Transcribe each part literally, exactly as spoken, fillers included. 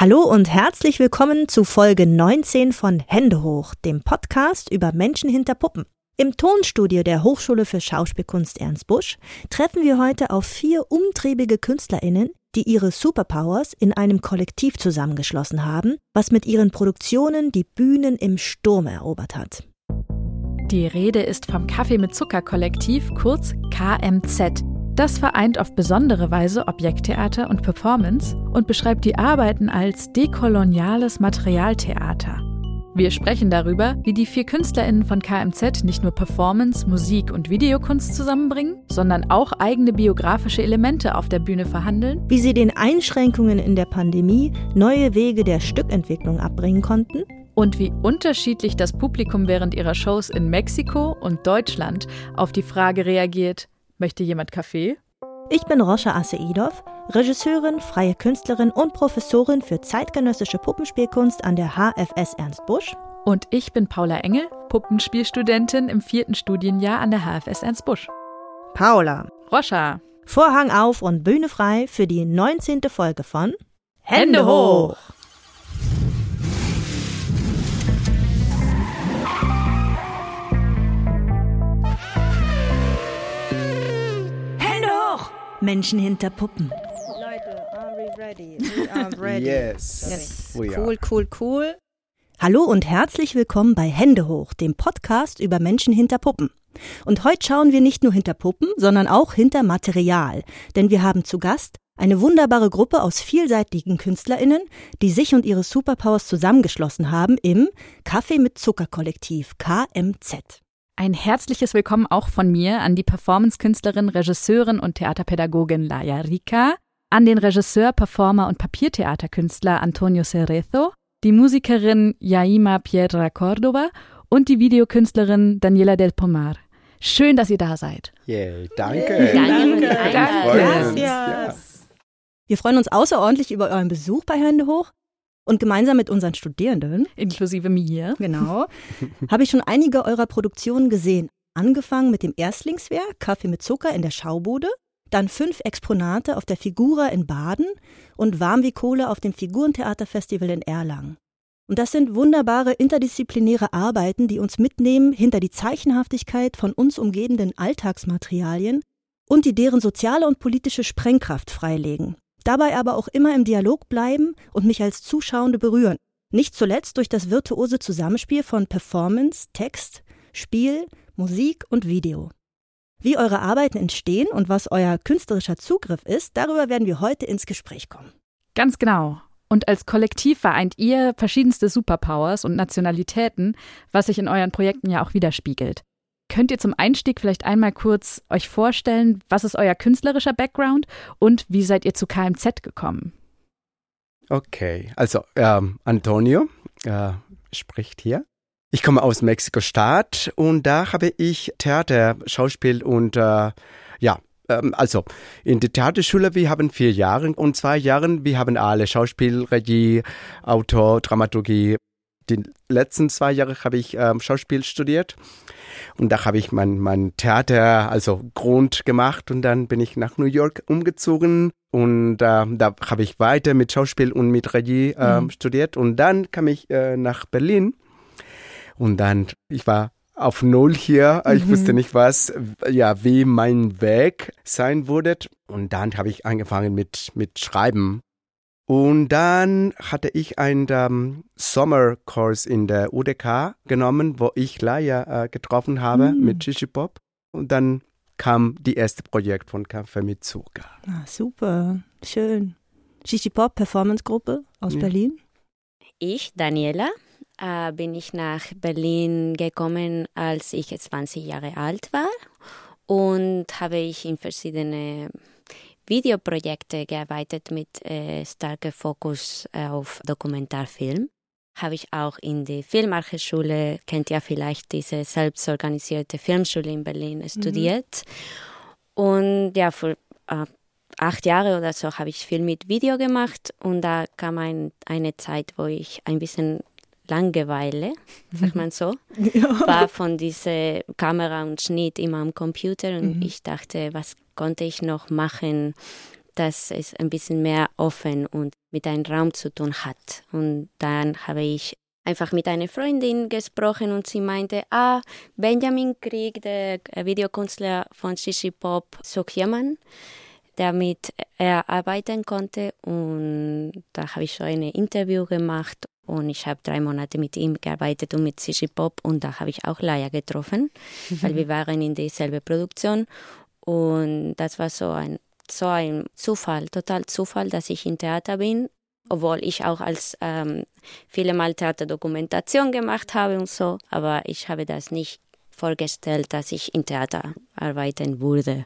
Hallo und herzlich willkommen zu Folge neunzehn von Hände hoch, dem Podcast über Menschen hinter Puppen. Im Tonstudio der Hochschule für Schauspielkunst Ernst Busch treffen wir heute auf vier umtriebige KünstlerInnen, die ihre Superpowers in einem Kollektiv zusammengeschlossen haben, was mit ihren Produktionen die Bühnen im Sturm erobert hat. Die Rede ist vom Kaffee mit Zucker Kollektiv, kurz K M Z. Das vereint auf besondere Weise Objekttheater und Performance und beschreibt die Arbeiten als dekoloniales Materialtheater. Wir sprechen darüber, wie die vier KünstlerInnen von K M Z nicht nur Performance, Musik und Videokunst zusammenbringen, sondern auch eigene biografische Elemente auf der Bühne verhandeln, wie sie den Einschränkungen in der Pandemie neue Wege der Stückentwicklung abbringen konnten und wie unterschiedlich das Publikum während ihrer Shows in Mexiko und Deutschland auf die Frage reagiert: Möchte jemand Kaffee? Ich bin Roscha Asseidov, Regisseurin, freie Künstlerin und Professorin für zeitgenössische Puppenspielkunst an der H F S Ernst Busch. Und ich bin Paula Engel, Puppenspielstudentin im vierten Studienjahr an der H F S Ernst Busch. Paula. Roscha. Vorhang auf und Bühne frei für die neunzehnte Folge von Hände hoch! Menschen hinter Puppen. Leute, are we ready? We are ready. Yes. Yes. We Cool, are. cool, cool. Hallo und herzlich willkommen bei Hände hoch, dem Podcast über Menschen hinter Puppen. Und heute schauen wir nicht nur hinter Puppen, sondern auch hinter Material. Denn wir haben zu Gast eine wunderbare Gruppe aus vielseitigen KünstlerInnen, die sich und ihre Superpowers zusammengeschlossen haben im Kaffee mit Zucker Kollektiv, K M Z. Ein herzliches Willkommen auch von mir an die Performance-Künstlerin, Regisseurin und Theaterpädagogin Laia Rica, an den Regisseur, Performer und Papiertheaterkünstler Antonio Cerezo, die Musikerin Yaima Piedra Córdoba und die Videokünstlerin Daniela del Pomar. Schön, dass ihr da seid. Yeah, danke. Danke. Freuen uns. Ja. Wir freuen uns außerordentlich über euren Besuch bei Hände hoch. Und gemeinsam mit unseren Studierenden, Inklusive mir. genau, habe ich schon einige eurer Produktionen gesehen. Angefangen mit dem Erstlingswerk Kaffee mit Zucker in der Schaubude, dann fünf Exponate auf der Figura in Baden und Warm wie Kohle auf dem Figurentheaterfestival in Erlangen. Und das sind wunderbare interdisziplinäre Arbeiten, die uns mitnehmen hinter die Zeichenhaftigkeit von uns umgebenden Alltagsmaterialien und die deren soziale und politische Sprengkraft freilegen. Dabei aber auch immer im Dialog bleiben und mich als Zuschauende berühren. Nicht zuletzt durch das virtuose Zusammenspiel von Performance, Text, Spiel, Musik und Video. Wie eure Arbeiten entstehen und was euer künstlerischer Zugriff ist, darüber werden wir heute ins Gespräch kommen. Ganz genau. Und als Kollektiv vereint ihr verschiedenste Superpowers und Nationalitäten, was sich in euren Projekten ja auch widerspiegelt. Könnt ihr zum Einstieg vielleicht einmal kurz euch vorstellen, was ist euer künstlerischer Background und wie seid ihr zu K M Z gekommen? Okay, also ähm, Antonio äh, spricht hier. Ich komme aus Mexiko-Stadt und da habe ich Theater, Schauspiel und äh, ja, ähm, also in der Theaterschule, wir haben vier Jahre und zwei Jahre, wir haben alle Schauspiel, Regie, Autor, Dramaturgie. Die letzten zwei Jahre habe ich ähm, Schauspiel studiert. Und da habe ich mein, mein Theater, also Grund gemacht und dann bin ich nach New York umgezogen und äh, da habe ich weiter mit Schauspiel und mit Regie äh, mhm. studiert und dann kam ich äh, nach Berlin und dann, ich war auf Null hier, mhm. ich wusste nicht was, ja, wie mein Weg sein würde und dann habe ich angefangen mit, mit Schreiben. Und dann hatte ich einen ähm, Sommerkurs in der U D K genommen, wo ich Laia äh, getroffen habe mm. mit Shishi Pop. Und dann kam die erste Projekt von Kaffee mit Zucker. Ah, super, schön. Shishi Pop, Performance-Gruppe aus ja. Berlin. Ich, Daniela, äh, bin ich nach Berlin gekommen, als ich zwanzig Jahre alt war und habe ich in verschiedene Videoprojekte gearbeitet mit äh, starkem Fokus auf Dokumentarfilm. Habe ich auch in der Filmarchischule, kennt ihr vielleicht diese selbstorganisierte Filmschule in Berlin, studiert. Mhm. Und ja, für äh, acht Jahre oder so habe ich viel mit Video gemacht und da kam ein, eine Zeit, wo ich ein bisschen Langeweile, sagt man so, ja. war von dieser Kamera und Schnitt immer am Computer und mhm. ich dachte, was konnte ich noch machen, dass es ein bisschen mehr offen und mit einem Raum zu tun hat. Und dann habe ich einfach mit einer Freundin gesprochen und sie meinte, ah, Benjamin Krieg, der Videokünstler von Shishi Pop, sucht jemanden, damit er arbeiten konnte. Und da habe ich so ein Interview gemacht und ich habe drei Monate mit ihm gearbeitet und mit Shishi Pop und da habe ich auch Laia getroffen, mhm. weil wir waren in derselben Produktion und das war so ein, so ein Zufall, total Zufall, dass ich im Theater bin, obwohl ich auch als ähm, viele Mal Theaterdokumentation gemacht habe und so, aber ich habe das nicht vorgestellt, dass ich im Theater arbeiten würde.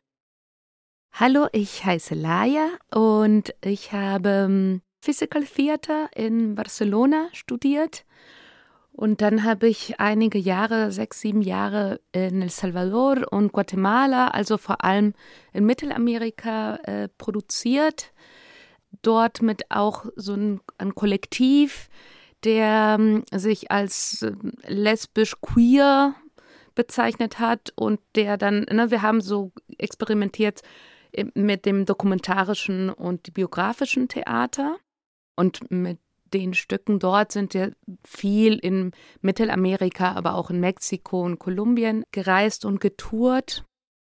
Hallo, ich heiße Laia und ich habe Physical Theater in Barcelona studiert und dann habe ich einige Jahre, sechs, sieben Jahre in El Salvador und Guatemala, also vor allem in Mittelamerika äh, produziert. Dort mit auch so ein, ein Kollektiv, der ähm, sich als äh, lesbisch-queer bezeichnet hat und der dann, ne, wir haben so experimentiert mit dem dokumentarischen und biografischen Theater. Und mit den Stücken dort sind wir viel in Mittelamerika, aber auch in Mexiko und Kolumbien gereist und getourt.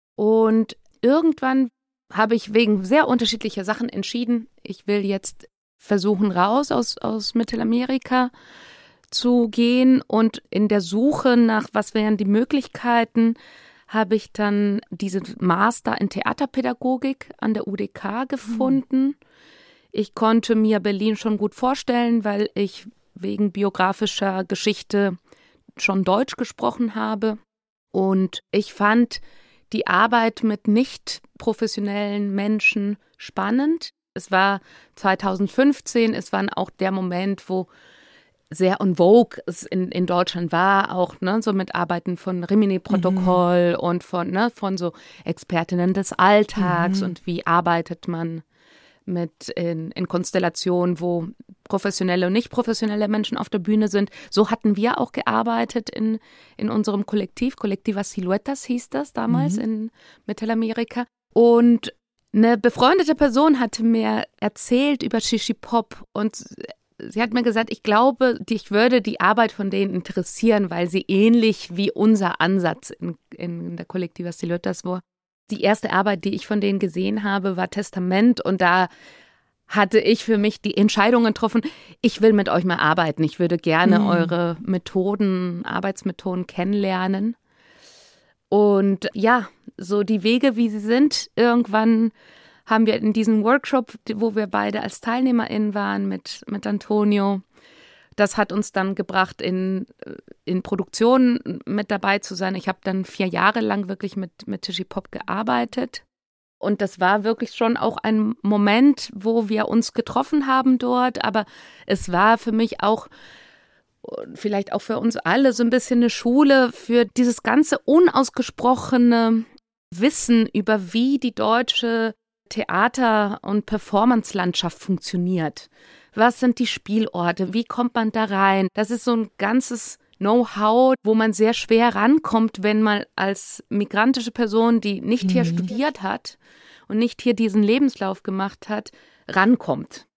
Und irgendwann habe ich wegen sehr unterschiedlicher Sachen entschieden, ich will jetzt versuchen, raus aus, aus Mittelamerika zu gehen. Und in der Suche nach, was wären die Möglichkeiten, habe ich dann diesen Master in Theaterpädagogik an der U D K gefunden. Mhm. Ich konnte mir Berlin schon gut vorstellen, weil ich wegen biografischer Geschichte schon Deutsch gesprochen habe. Und ich fand die Arbeit mit nicht professionellen Menschen spannend. Es war zweitausendfünfzehn, es war auch der Moment, wo sehr en vogue es in, in Deutschland war, auch ne, so mit Arbeiten von Rimini-Protokoll mhm. und von, ne, von so Expertinnen des Alltags mhm. und wie arbeitet man mit in, in Konstellationen, wo professionelle und nicht professionelle Menschen auf der Bühne sind. So hatten wir auch gearbeitet in, in unserem Kollektiv. Collectiva Siluetas hieß das damals mhm. in Mittelamerika. Und eine befreundete Person hatte mir erzählt über Shishi Pop und sie hat mir gesagt, ich glaube, ich würde die Arbeit von denen interessieren, weil sie ähnlich wie unser Ansatz in, in der Collectiva Siluetas war. Die erste Arbeit, die ich von denen gesehen habe, war Testament und da hatte ich für mich die Entscheidung getroffen, ich will mit euch mal arbeiten. Ich würde gerne mhm. eure Methoden, Arbeitsmethoden kennenlernen. Und ja, so die Wege, wie sie sind, irgendwann haben wir in diesem Workshop, wo wir beide als TeilnehmerInnen waren mit, mit Antonio, das hat uns dann gebracht, in, in Produktionen mit dabei zu sein. Ich habe dann vier Jahre lang wirklich mit, mit Shishi Pop gearbeitet. Und das war wirklich schon auch ein Moment, wo wir uns getroffen haben dort. Aber es war für mich auch, vielleicht auch für uns alle, so ein bisschen eine Schule für dieses ganze unausgesprochene Wissen über, wie die deutsche Theater- und Performance-Landschaft funktioniert. Was sind die Spielorte? Wie kommt man da rein? Das ist so ein ganzes Know-how, wo man sehr schwer rankommt, wenn man als migrantische Person, die nicht mhm. hier studiert hat und nicht hier diesen Lebenslauf gemacht hat, rankommt.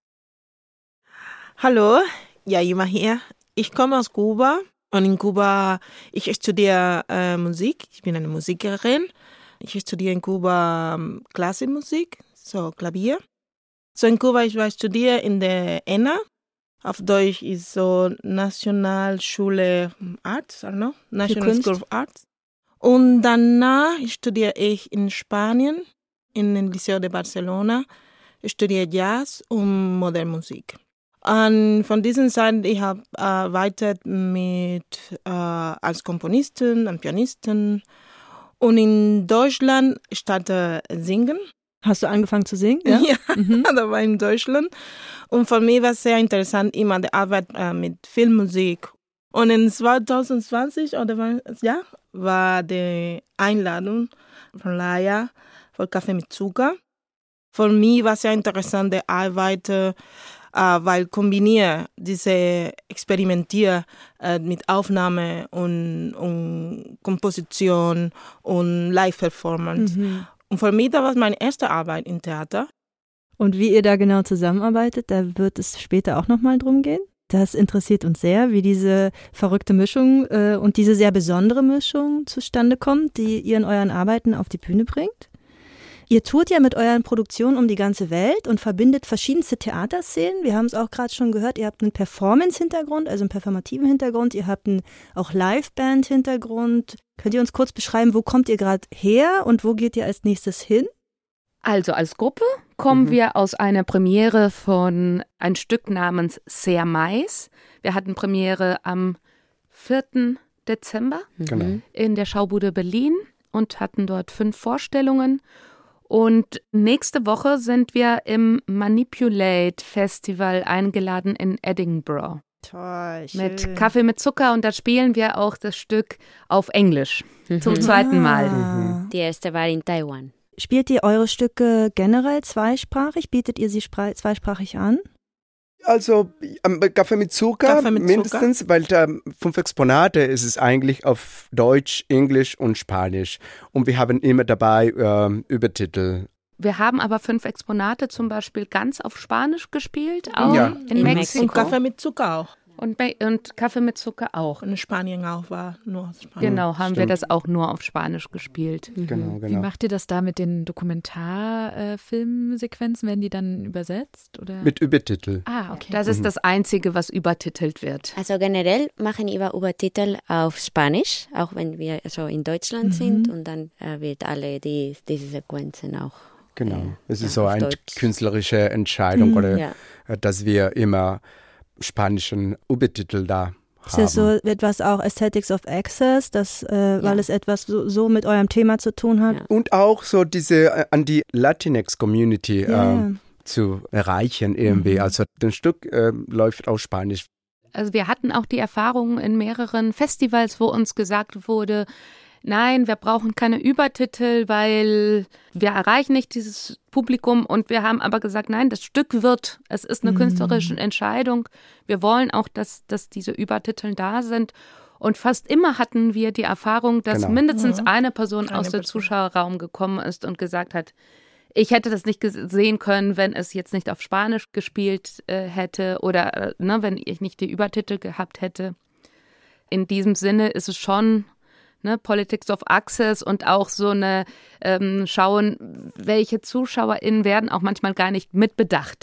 Hallo, Yaima hier. Ich komme aus Kuba und in Kuba, ich studiere äh, Musik. Ich bin eine Musikerin. Ich studiere in Kuba ähm, Klassikmusik, so Klavier. So in Kuba, ich war studiere in der E N A. Auf Deutsch ist so Nationalschule Arts, I don't know, National School of Arts. Und danach studiere ich in Spanien, in dem Liceo de Barcelona. Ich studiere Jazz und Modernmusik. Und von dieser Seite, ich habe gearbeitet mit, äh, als Komponistin und Pianistin. Und in Deutschland statt äh, singen. Hast du angefangen zu singen? Ja, ja mhm. da war in Deutschland. Und für mich war es sehr interessant, immer die Arbeit äh, mit Filmmusik. Und in zwanzig zwanzig oder war, ja, war die Einladung von Laia für Kaffee mit Zucker. Für mich war es sehr interessant, die Arbeit, äh, weil kombiniere diese Experimentier äh, mit Aufnahme und, und Komposition und Live-Performance. Mhm. Und für mich, das war meine erste Arbeit im Theater. Und wie ihr da genau zusammenarbeitet, da wird es später auch nochmal drum gehen. Das interessiert uns sehr, wie diese verrückte Mischung äh, und diese sehr besondere Mischung zustande kommt, die ihr in euren Arbeiten auf die Bühne bringt. Ihr tourt ja mit euren Produktionen um die ganze Welt und verbindet verschiedenste Theaterszenen. Wir haben es auch gerade schon gehört, ihr habt einen Performance-Hintergrund, also einen performativen Hintergrund. Ihr habt einen auch Live-Band-Hintergrund. Könnt ihr uns kurz beschreiben, wo kommt ihr gerade her und wo geht ihr als nächstes hin? Also als Gruppe kommen mhm. wir aus einer Premiere von ein Stück namens Sehr Mais. Wir hatten Premiere am vierten Dezember Genau. in der Schaubude Berlin und hatten dort fünf Vorstellungen. Und nächste Woche sind wir im Manipulate Festival eingeladen in Edinburgh. Toll, schön. Mit Kaffee mit Zucker und da spielen wir auch das Stück auf Englisch zum zweiten Mal. Ah. Die erste war in Taiwan. Spielt ihr eure Stücke generell zweisprachig? Bietet ihr sie spra- zweisprachig an? Also ähm, Kaffee mit Zucker Kaffee mit mindestens, weil da fünf Exponate ist es eigentlich auf Deutsch, Englisch und Spanisch. Und wir haben immer dabei ähm, Übertitel. Wir haben aber fünf Exponate zum Beispiel ganz auf Spanisch gespielt, auch Ja. in, In Mexiko. Und Kaffee mit Zucker auch. Und, Me- und Kaffee mit Zucker auch. Und in Spanien auch war nur aus Spanien. Genau, haben wir Stimmt. das auch nur auf Spanisch gespielt. Genau, Wie genau. macht ihr das da mit den Dokumentarfilmsequenzen? Werden die dann übersetzt? Oder? Mit Übertitel. Ah, okay. Das ist das Einzige, was übertitelt wird. Also generell machen wir Übertitel auf Spanisch, auch wenn wir so in Deutschland Mhm. sind und dann äh, wird alle die, diese Sequenzen auch. Genau. Äh, Es ist ja, so auf eine Deutsch. künstlerische Entscheidung, Mhm. oder Ja. äh, dass wir immer spanischen Übertitel da Ist haben. das so etwas auch Aesthetics of Access, das, äh, weil Ja. es etwas so, so mit eurem Thema zu tun hat? Ja. Und auch so diese äh, an die Latinx-Community Ja. ähm, zu erreichen irgendwie. Mhm. Also das Stück äh, läuft auf Spanisch. Also wir hatten auch die Erfahrung in mehreren Festivals, wo uns gesagt wurde, nein, wir brauchen keine Übertitel, weil wir erreichen nicht dieses Publikum. Und wir haben aber gesagt, nein, das Stück wird. Es ist eine Mhm. künstlerische Entscheidung. Wir wollen auch, dass, dass diese Übertitel da sind. Und fast immer hatten wir die Erfahrung, dass Genau. mindestens Mhm. eine Person Eine aus dem Person. Zuschauerraum gekommen ist und gesagt hat, ich hätte das nicht sehen können, wenn es jetzt nicht auf Spanisch gespielt äh, hätte oder äh, ne, wenn ich nicht die Übertitel gehabt hätte. In diesem Sinne ist es schon ne, Politics of Access und auch so eine ähm, schauen, welche ZuschauerInnen werden auch manchmal gar nicht mitbedacht.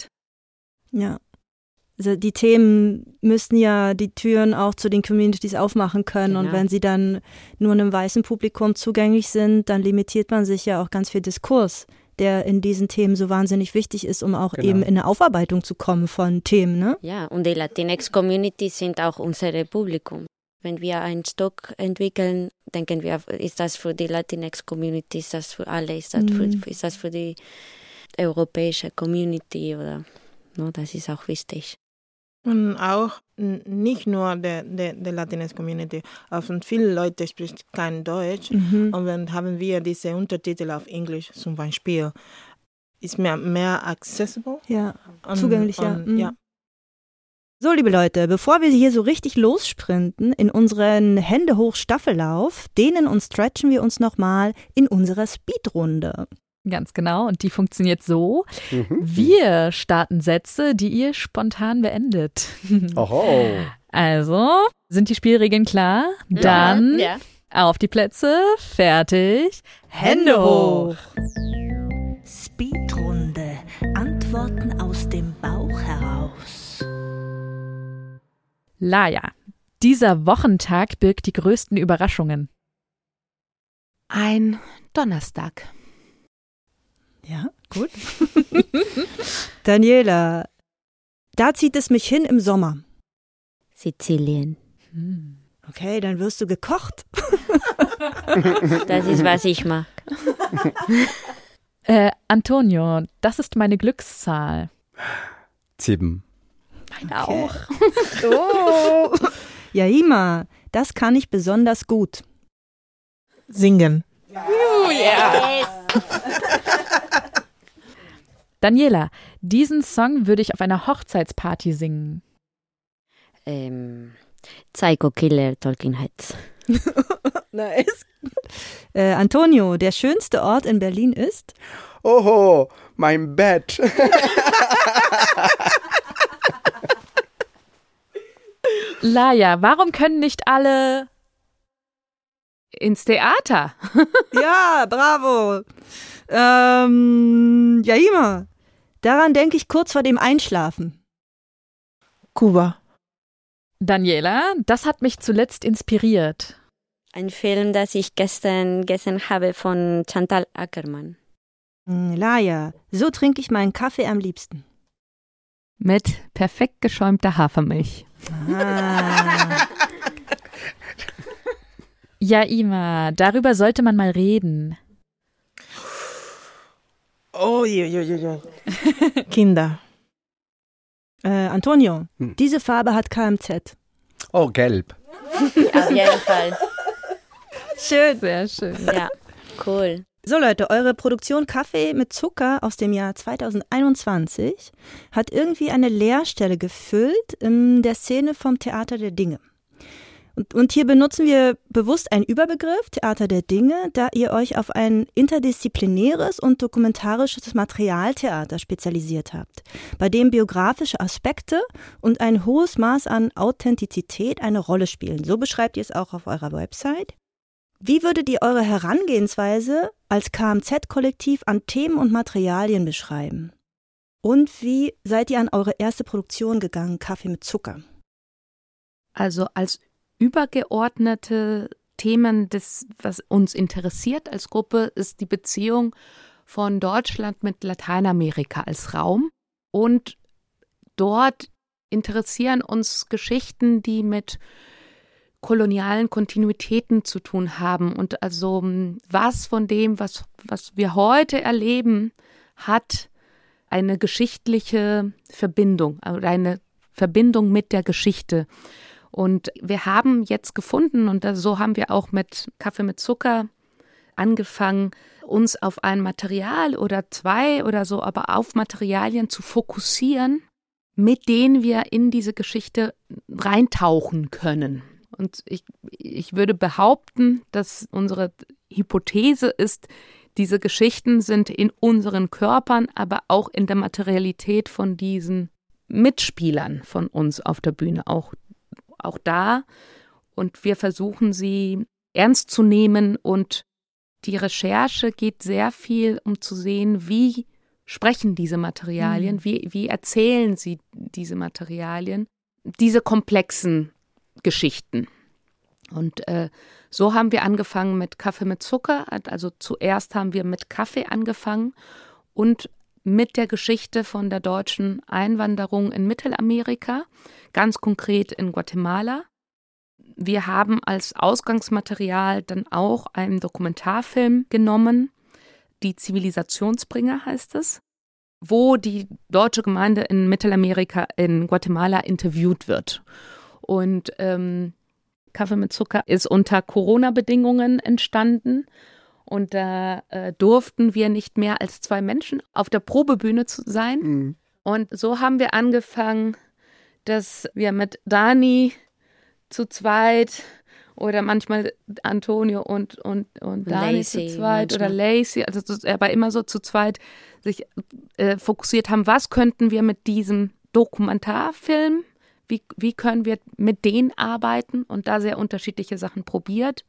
Ja. Also die Themen müssen ja die Türen auch zu den Communities aufmachen können. Und Genau. wenn sie dann nur einem weißen Publikum zugänglich sind, dann limitiert man sich ja auch ganz viel Diskurs, der in diesen Themen so wahnsinnig wichtig ist, um auch Genau. eben in eine Aufarbeitung zu kommen von Themen, ne? Ja, und die Latinx-Community sind auch unser Publikum. Wenn wir einen Stock entwickeln, denken wir, ist das für die Latinx-Community, ist das für alle, ist das, Mhm. für, ist das für die europäische Community oder no, das ist auch wichtig. Und auch n- nicht nur der, der, der Latinx-Community, auch von vielen Leuten sprechen kein Deutsch. Mhm. Und dann haben wir diese Untertitel auf Englisch zum Beispiel. Ist mehr, mehr accessible. Ja, Und, zugänglich, ja. und, Mhm. ja. So, liebe Leute, bevor wir hier so richtig lossprinten in unseren Hände hoch Staffellauf, dehnen und stretchen wir uns nochmal in unserer Speedrunde. Ganz genau. Und die funktioniert so. Mhm. Wir starten Sätze, die ihr spontan beendet. Oho. Also, sind die Spielregeln klar? Dann Ja. auf die Plätze, fertig, Hände hoch. Speedrunde. Antworten aus dem Bauch heraus. Laia, dieser Wochentag birgt die größten Überraschungen. Ein Donnerstag. Ja, gut. Daniela, da zieht es mich hin im Sommer. Sizilien. Okay, dann wirst du gekocht. Das ist, was ich mag. Äh, Antonio, das ist meine Glückszahl. Sieben. Auch. Oh. Ja, Ima, das kann ich besonders gut. Singen. Daniela, diesen Song würde ich auf einer Hochzeitsparty singen. Ähm, Psycho Killer, Talking Heads. Nice. Äh, Antonio, der schönste Ort in Berlin ist? Oho, Mein Bett. Laia, warum können nicht alle ins Theater? Ja, bravo. Ähm, Yaima, daran denke ich kurz vor dem Einschlafen. Kuba. Daniela, das hat mich zuletzt inspiriert. Ein Film, das ich gestern gesehen habe von Chantal Ackermann. Laia, so trinke ich meinen Kaffee am liebsten. Mit perfekt geschäumter Hafermilch. Ah. Yaima, darüber sollte man mal reden. Oh, je, je, je, je. Kinder. Äh, Antonio, Hm. diese Farbe hat K M Z. Oh, gelb. Auf jeden Fall. Schön. Sehr schön. Ja, cool. So Leute, eure Produktion Kaffee mit Zucker aus dem Jahr zweitausendeinundzwanzig hat irgendwie eine Leerstelle gefüllt in der Szene vom Theater der Dinge. Und, und hier benutzen wir bewusst einen Überbegriff, Theater der Dinge, da ihr euch auf ein interdisziplinäres und dokumentarisches Materialtheater spezialisiert habt, bei dem biografische Aspekte und ein hohes Maß an Authentizität eine Rolle spielen. So beschreibt ihr es auch auf eurer Website. Wie würdet ihr eure Herangehensweise als K M Z-Kollektiv an Themen und Materialien beschreiben? Und wie seid ihr an eure erste Produktion gegangen, Kaffee mit Zucker? Also als übergeordnete Themen, das, was uns interessiert als Gruppe, ist die Beziehung von Deutschland mit Lateinamerika als Raum. Und dort interessieren uns Geschichten, die mit kolonialen Kontinuitäten zu tun haben. Und also was von dem, was, was wir heute erleben, hat eine geschichtliche Verbindung, oder eine Verbindung mit der Geschichte. Und wir haben jetzt gefunden, und so haben wir auch mit Kaffee mit Zucker angefangen, uns auf ein Material oder zwei oder so, aber auf Materialien zu fokussieren, mit denen wir in diese Geschichte reintauchen können. Und ich, ich würde behaupten, dass unsere Hypothese ist, diese Geschichten sind in unseren Körpern, aber auch in der Materialität von diesen Mitspielern von uns auf der Bühne auch, auch da. Und wir versuchen sie ernst zu nehmen. Und die Recherche geht sehr viel, um zu sehen, wie sprechen diese Materialien, mhm. wie, wie erzählen sie diese Materialien, diese komplexen Geschichten. Und äh, so haben wir angefangen mit Kaffee mit Zucker. Also zuerst haben wir mit Kaffee angefangen und mit der Geschichte von der deutschen Einwanderung in Mittelamerika, ganz konkret in Guatemala. Wir haben als Ausgangsmaterial dann auch einen Dokumentarfilm genommen, Die Zivilisationsbringer heißt es, wo die deutsche Gemeinde in Mittelamerika, in Guatemala interviewt wird. Und ähm, Kaffee mit Zucker ist unter Corona-Bedingungen entstanden. Und da äh, durften wir nicht mehr als zwei Menschen auf der Probebühne zu sein. Mhm. Und so haben wir angefangen, dass wir mit Dani zu zweit oder manchmal Antonio und, und, und Dani Lacey zu zweit manchmal. oder Lacey, also aber immer so zu zweit sich äh, fokussiert haben, was könnten wir mit diesem Dokumentarfilm, wie, wie können wir mit denen arbeiten und da sehr unterschiedliche Sachen probiert.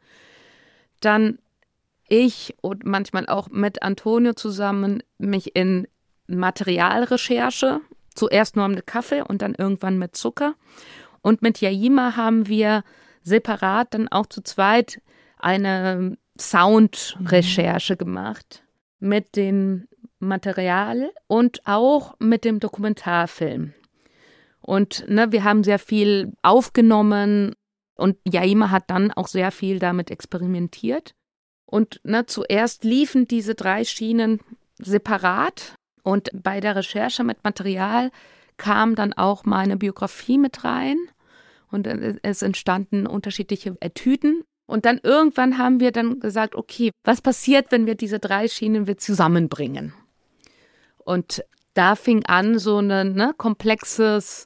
Dann ich und manchmal auch mit Antonio zusammen mich in Materialrecherche, zuerst nur mit Kaffee und dann irgendwann mit Zucker. Und mit Yaima haben wir separat dann auch zu zweit eine Soundrecherche mhm. gemacht mit dem Material und auch mit dem Dokumentarfilm. Und ne, wir haben sehr viel aufgenommen und Yaima hat dann auch sehr viel damit experimentiert. Und ne, zuerst liefen diese drei Schienen separat und bei der Recherche mit Material kam dann auch meine Biografie mit rein und es entstanden unterschiedliche Etüden. Und dann irgendwann haben wir dann gesagt, okay, was passiert, wenn wir diese drei Schienen wir zusammenbringen? Und da fing an so ein ne, komplexes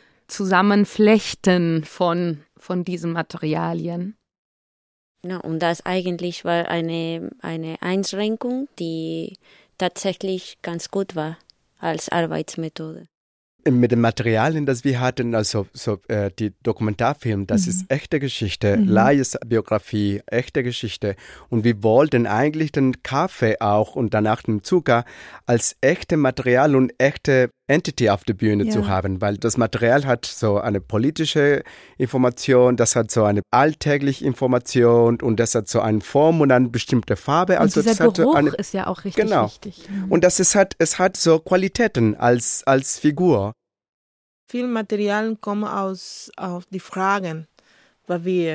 Zusammenflechten von, von diesen Materialien. Ja, und das eigentlich war eine, eine Einschränkung, die tatsächlich ganz gut war als Arbeitsmethode. Mit den Materialien, das wir hatten, also so, äh, die Dokumentarfilm, das mhm. ist echte Geschichte, mhm. Laies Biografie, echte Geschichte. Und wir wollten eigentlich den Kaffee auch und danach den Zucker als echte Material und echte Entity auf der Bühne ja. zu haben, weil das Material hat so eine politische Information, das hat so eine alltägliche Information und das hat so eine Form und eine bestimmte Farbe. Also und dieser das Geruch hat eine, ist ja auch richtig genau. wichtig. Und das ist halt, es hat so Qualitäten als, als Figur. Viel Material kommt aus auf die Fragen, weil wir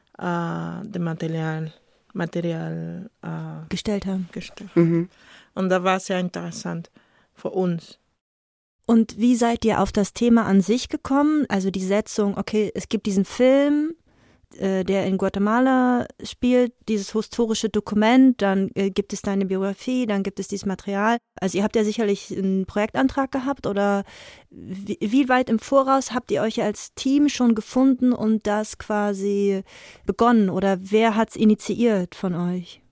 äh, das Material, Material äh, gestellt haben. Gestellt. Mhm. Und das war sehr interessant für uns. Und wie seid ihr auf das Thema an sich gekommen? Also die Setzung, okay, es gibt diesen Film, äh, der in Guatemala spielt, dieses historische Dokument, dann äh, gibt es deine Biografie, dann gibt es dieses Material. Also ihr habt ja sicherlich einen Projektantrag gehabt oder wie, wie weit im Voraus habt ihr euch als Team schon gefunden und das quasi begonnen oder wer hat es initiiert von euch?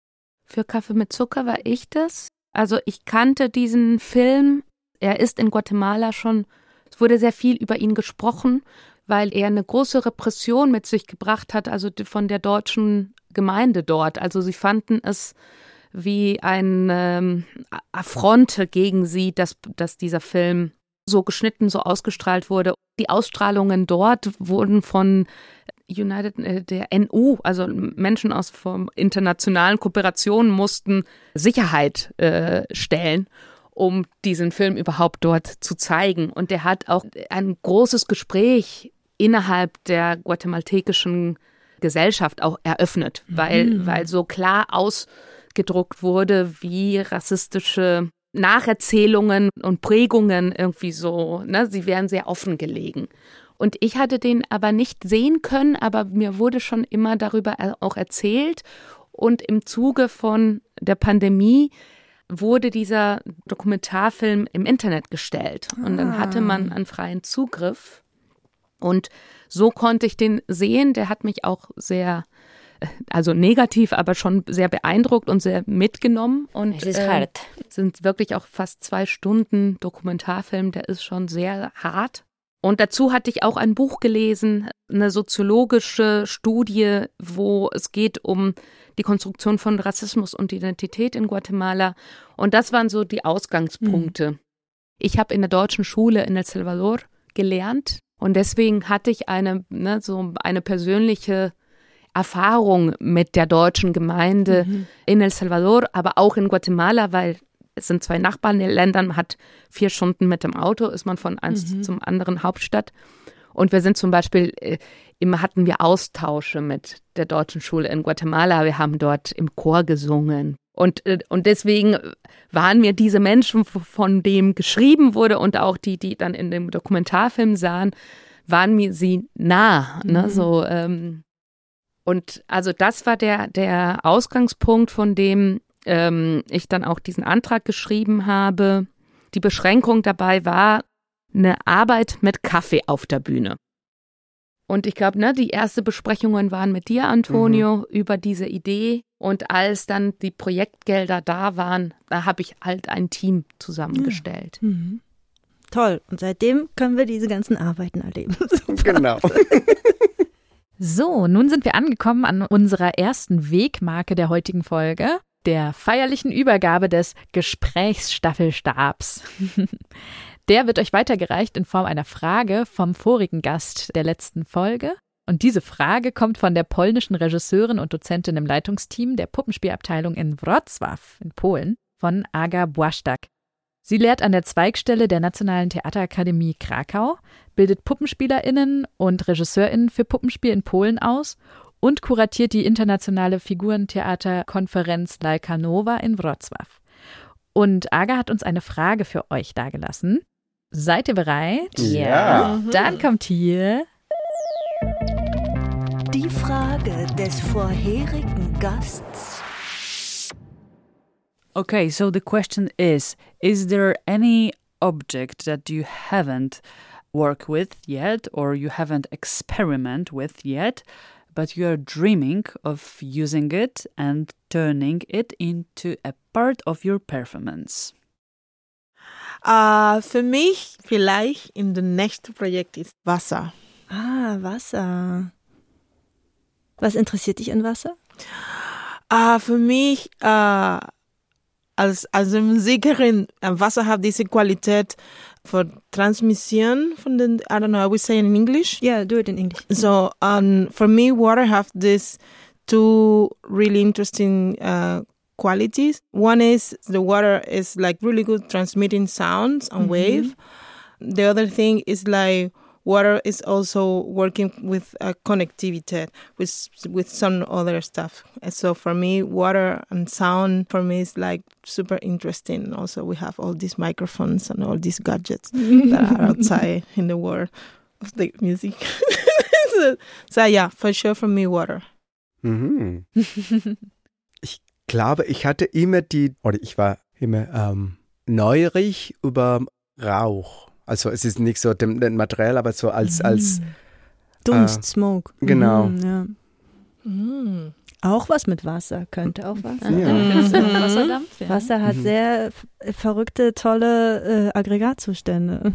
Für Kaffee mit Zucker war ich das. Also ich kannte diesen Film. Er ist in Guatemala schon, es wurde sehr viel über ihn gesprochen, weil er eine große Repression mit sich gebracht hat, also von der deutschen Gemeinde dort. Also sie fanden es wie ein ähm, Affronte gegen sie, dass, dass dieser Film so geschnitten, so ausgestrahlt wurde. Die Ausstrahlungen dort wurden von United, äh, der N U, also Menschen aus von internationalen Kooperationen mussten Sicherheit äh, stellen, um diesen Film überhaupt dort zu zeigen. Und der hat auch ein großes Gespräch innerhalb der guatemaltekischen Gesellschaft auch eröffnet, weil, mhm. weil so klar ausgedruckt wurde, wie rassistische Nacherzählungen und Prägungen irgendwie so, ne, sie wären sehr offengelegen. Und ich hatte den aber nicht sehen können, aber mir wurde schon immer darüber auch erzählt. Und im Zuge von der Pandemie wurde dieser Dokumentarfilm im Internet gestellt. Und dann hatte man einen freien Zugriff. Und so konnte ich den sehen. Der hat mich auch sehr, also negativ, aber schon sehr beeindruckt und sehr mitgenommen. Und es ist äh, hart. Sind wirklich auch fast zwei Stunden Dokumentarfilm. Der ist schon sehr hart. Und dazu hatte ich auch ein Buch gelesen, eine soziologische Studie, wo es geht um die Konstruktion von Rassismus und Identität in Guatemala. Und das waren so die Ausgangspunkte. Mhm. Ich habe in der deutschen Schule in El Salvador gelernt und deswegen hatte ich eine, ne, so eine persönliche Erfahrung mit der deutschen Gemeinde mhm. in El Salvador, aber auch in Guatemala, weil es sind zwei Nachbarländer, man hat vier Stunden mit dem Auto, ist man von eins mhm. zum anderen Hauptstadt. Und wir sind zum Beispiel, äh, immer hatten wir Austausche mit der deutschen Schule in Guatemala. Wir haben dort im Chor gesungen. Und, äh, und deswegen waren mir diese Menschen, von denen geschrieben wurde und auch die, die dann in dem Dokumentarfilm sahen, waren mir sie nah. Mhm. Ne? So, ähm, und also das war der, der Ausgangspunkt, von dem ähm, ich dann auch diesen Antrag geschrieben habe. Die Beschränkung dabei war eine Arbeit mit Kaffee auf der Bühne. Und ich glaube, ne, die ersten Besprechungen waren mit dir, Antonio, mhm. über diese Idee. Und als dann die Projektgelder da waren, da habe ich halt ein Team zusammengestellt. Ja. Mhm. Toll. Und seitdem können wir diese ganzen Arbeiten erleben. Genau. So, nun sind wir angekommen an unserer ersten Wegmarke der heutigen Folge, der feierlichen Übergabe des Gesprächsstaffelstabs. Der wird euch weitergereicht in Form einer Frage vom vorigen Gast der letzten Folge. Und diese Frage kommt von der polnischen Regisseurin und Dozentin im Leitungsteam der Puppenspielabteilung in Wrocław in Polen, von Aga Błaszczak. Sie lehrt an der Zweigstelle der Nationalen Theaterakademie Krakau, bildet PuppenspielerInnen und RegisseurInnen für Puppenspiel in Polen aus und kuratiert die internationale Figurentheaterkonferenz Lalka Nova in Wrocław. Und Aga hat uns eine Frage für euch dagelassen. Seid ihr bereit? Ja. Dann kommt hier die Frage des vorherigen Gasts. Okay, so the question is, is there any object that you haven't worked with yet or you haven't experimented with yet, but you are dreaming of using it and turning it into a part of your performance? Uh, für mich vielleicht in dem nächsten Projekt ist Wasser. Ah, Wasser. Was interessiert dich an Wasser? Uh, für mich uh, als, als Musikerin, Wasser hat diese Qualität für Transmission von den, I don't know, I would say in English. Yeah, do it in English. So um, for me, water have this two really interesting uh, qualities. One is the water is like really good transmitting sounds and mm-hmm. wave. The other thing is like water is also working with uh, connectivity with with some other stuff. And so for me, water and sound for me is like super interesting. Also, we have all these microphones and all these gadgets that are outside in the world of the music. so, so yeah, for sure for me, water. Mhm. Ich glaube, ich hatte immer die, oder ich war immer ähm, neugierig über Rauch. Also es ist nicht so dem, dem Material, aber so als... Mhm. als Dunst, äh, Smoke. Genau. Mhm, ja. Mm. Auch was mit Wasser, könnte auch was. Ja. Mhm. Wasserdampf, ja. Wasser hat Mhm. sehr f- verrückte, tolle äh, Aggregatzustände.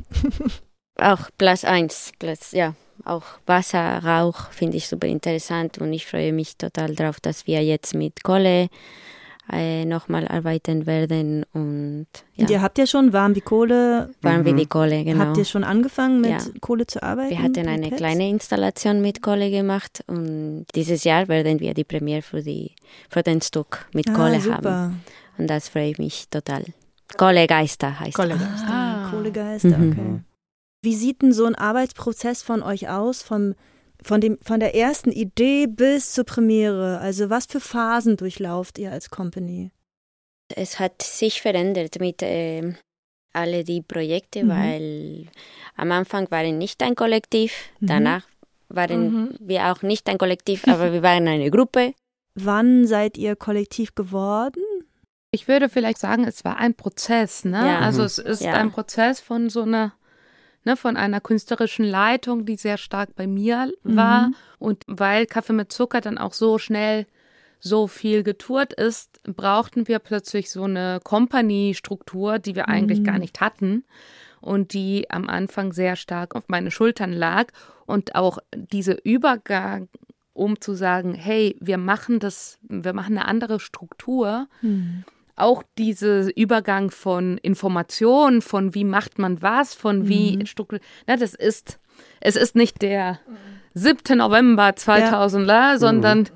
Auch Platz eins, Platz, ja, auch Wasser, Rauch finde ich super interessant und ich freue mich total darauf, dass wir jetzt mit Kohle äh, nochmal arbeiten werden und ja, Und ihr habt ja schon warm wie Kohle. waren wir Mhm. die Kohle, genau. Habt ihr schon angefangen mit Ja. Kohle zu arbeiten? Wir hatten eine Briquettes? kleine Installation mit Kohle gemacht und dieses Jahr werden wir die Premiere für, die, für den Stück mit Ah, Kohle super. haben und das freut mich total. Kohlegeister heißt Kohlegeister. Ah. Kohlegeister, Mhm. okay. Wie sieht denn so ein Arbeitsprozess von euch aus, vom, von, dem, von der ersten Idee bis zur Premiere? Also was für Phasen durchlauft ihr als Company? Es hat sich verändert mit äh, alle die Projekte, Mhm. weil am Anfang waren nicht ein Kollektiv, Mhm. danach waren Mhm. wir auch nicht ein Kollektiv, aber wir waren eine Gruppe. Wann seid ihr kollektiv geworden? Ich würde vielleicht sagen, es war ein Prozess, ne? Ja. Also Mhm. es ist Ja. ein Prozess von so einer, ne, von einer künstlerischen Leitung, die sehr stark bei mir war. Mhm. Und weil Kaffee mit Zucker dann auch so schnell so viel getourt ist, brauchten wir plötzlich so eine Company-Struktur, die wir eigentlich Mhm. gar nicht hatten und die am Anfang sehr stark auf meine Schultern lag. Und auch diese Übergang, um zu sagen, hey, wir machen das, wir machen eine andere Struktur, Hm. auch dieser Übergang von Informationen, von wie macht man was, von wie Mhm. Struktur, na, das ist, es ist nicht der siebte November zweitausend, sondern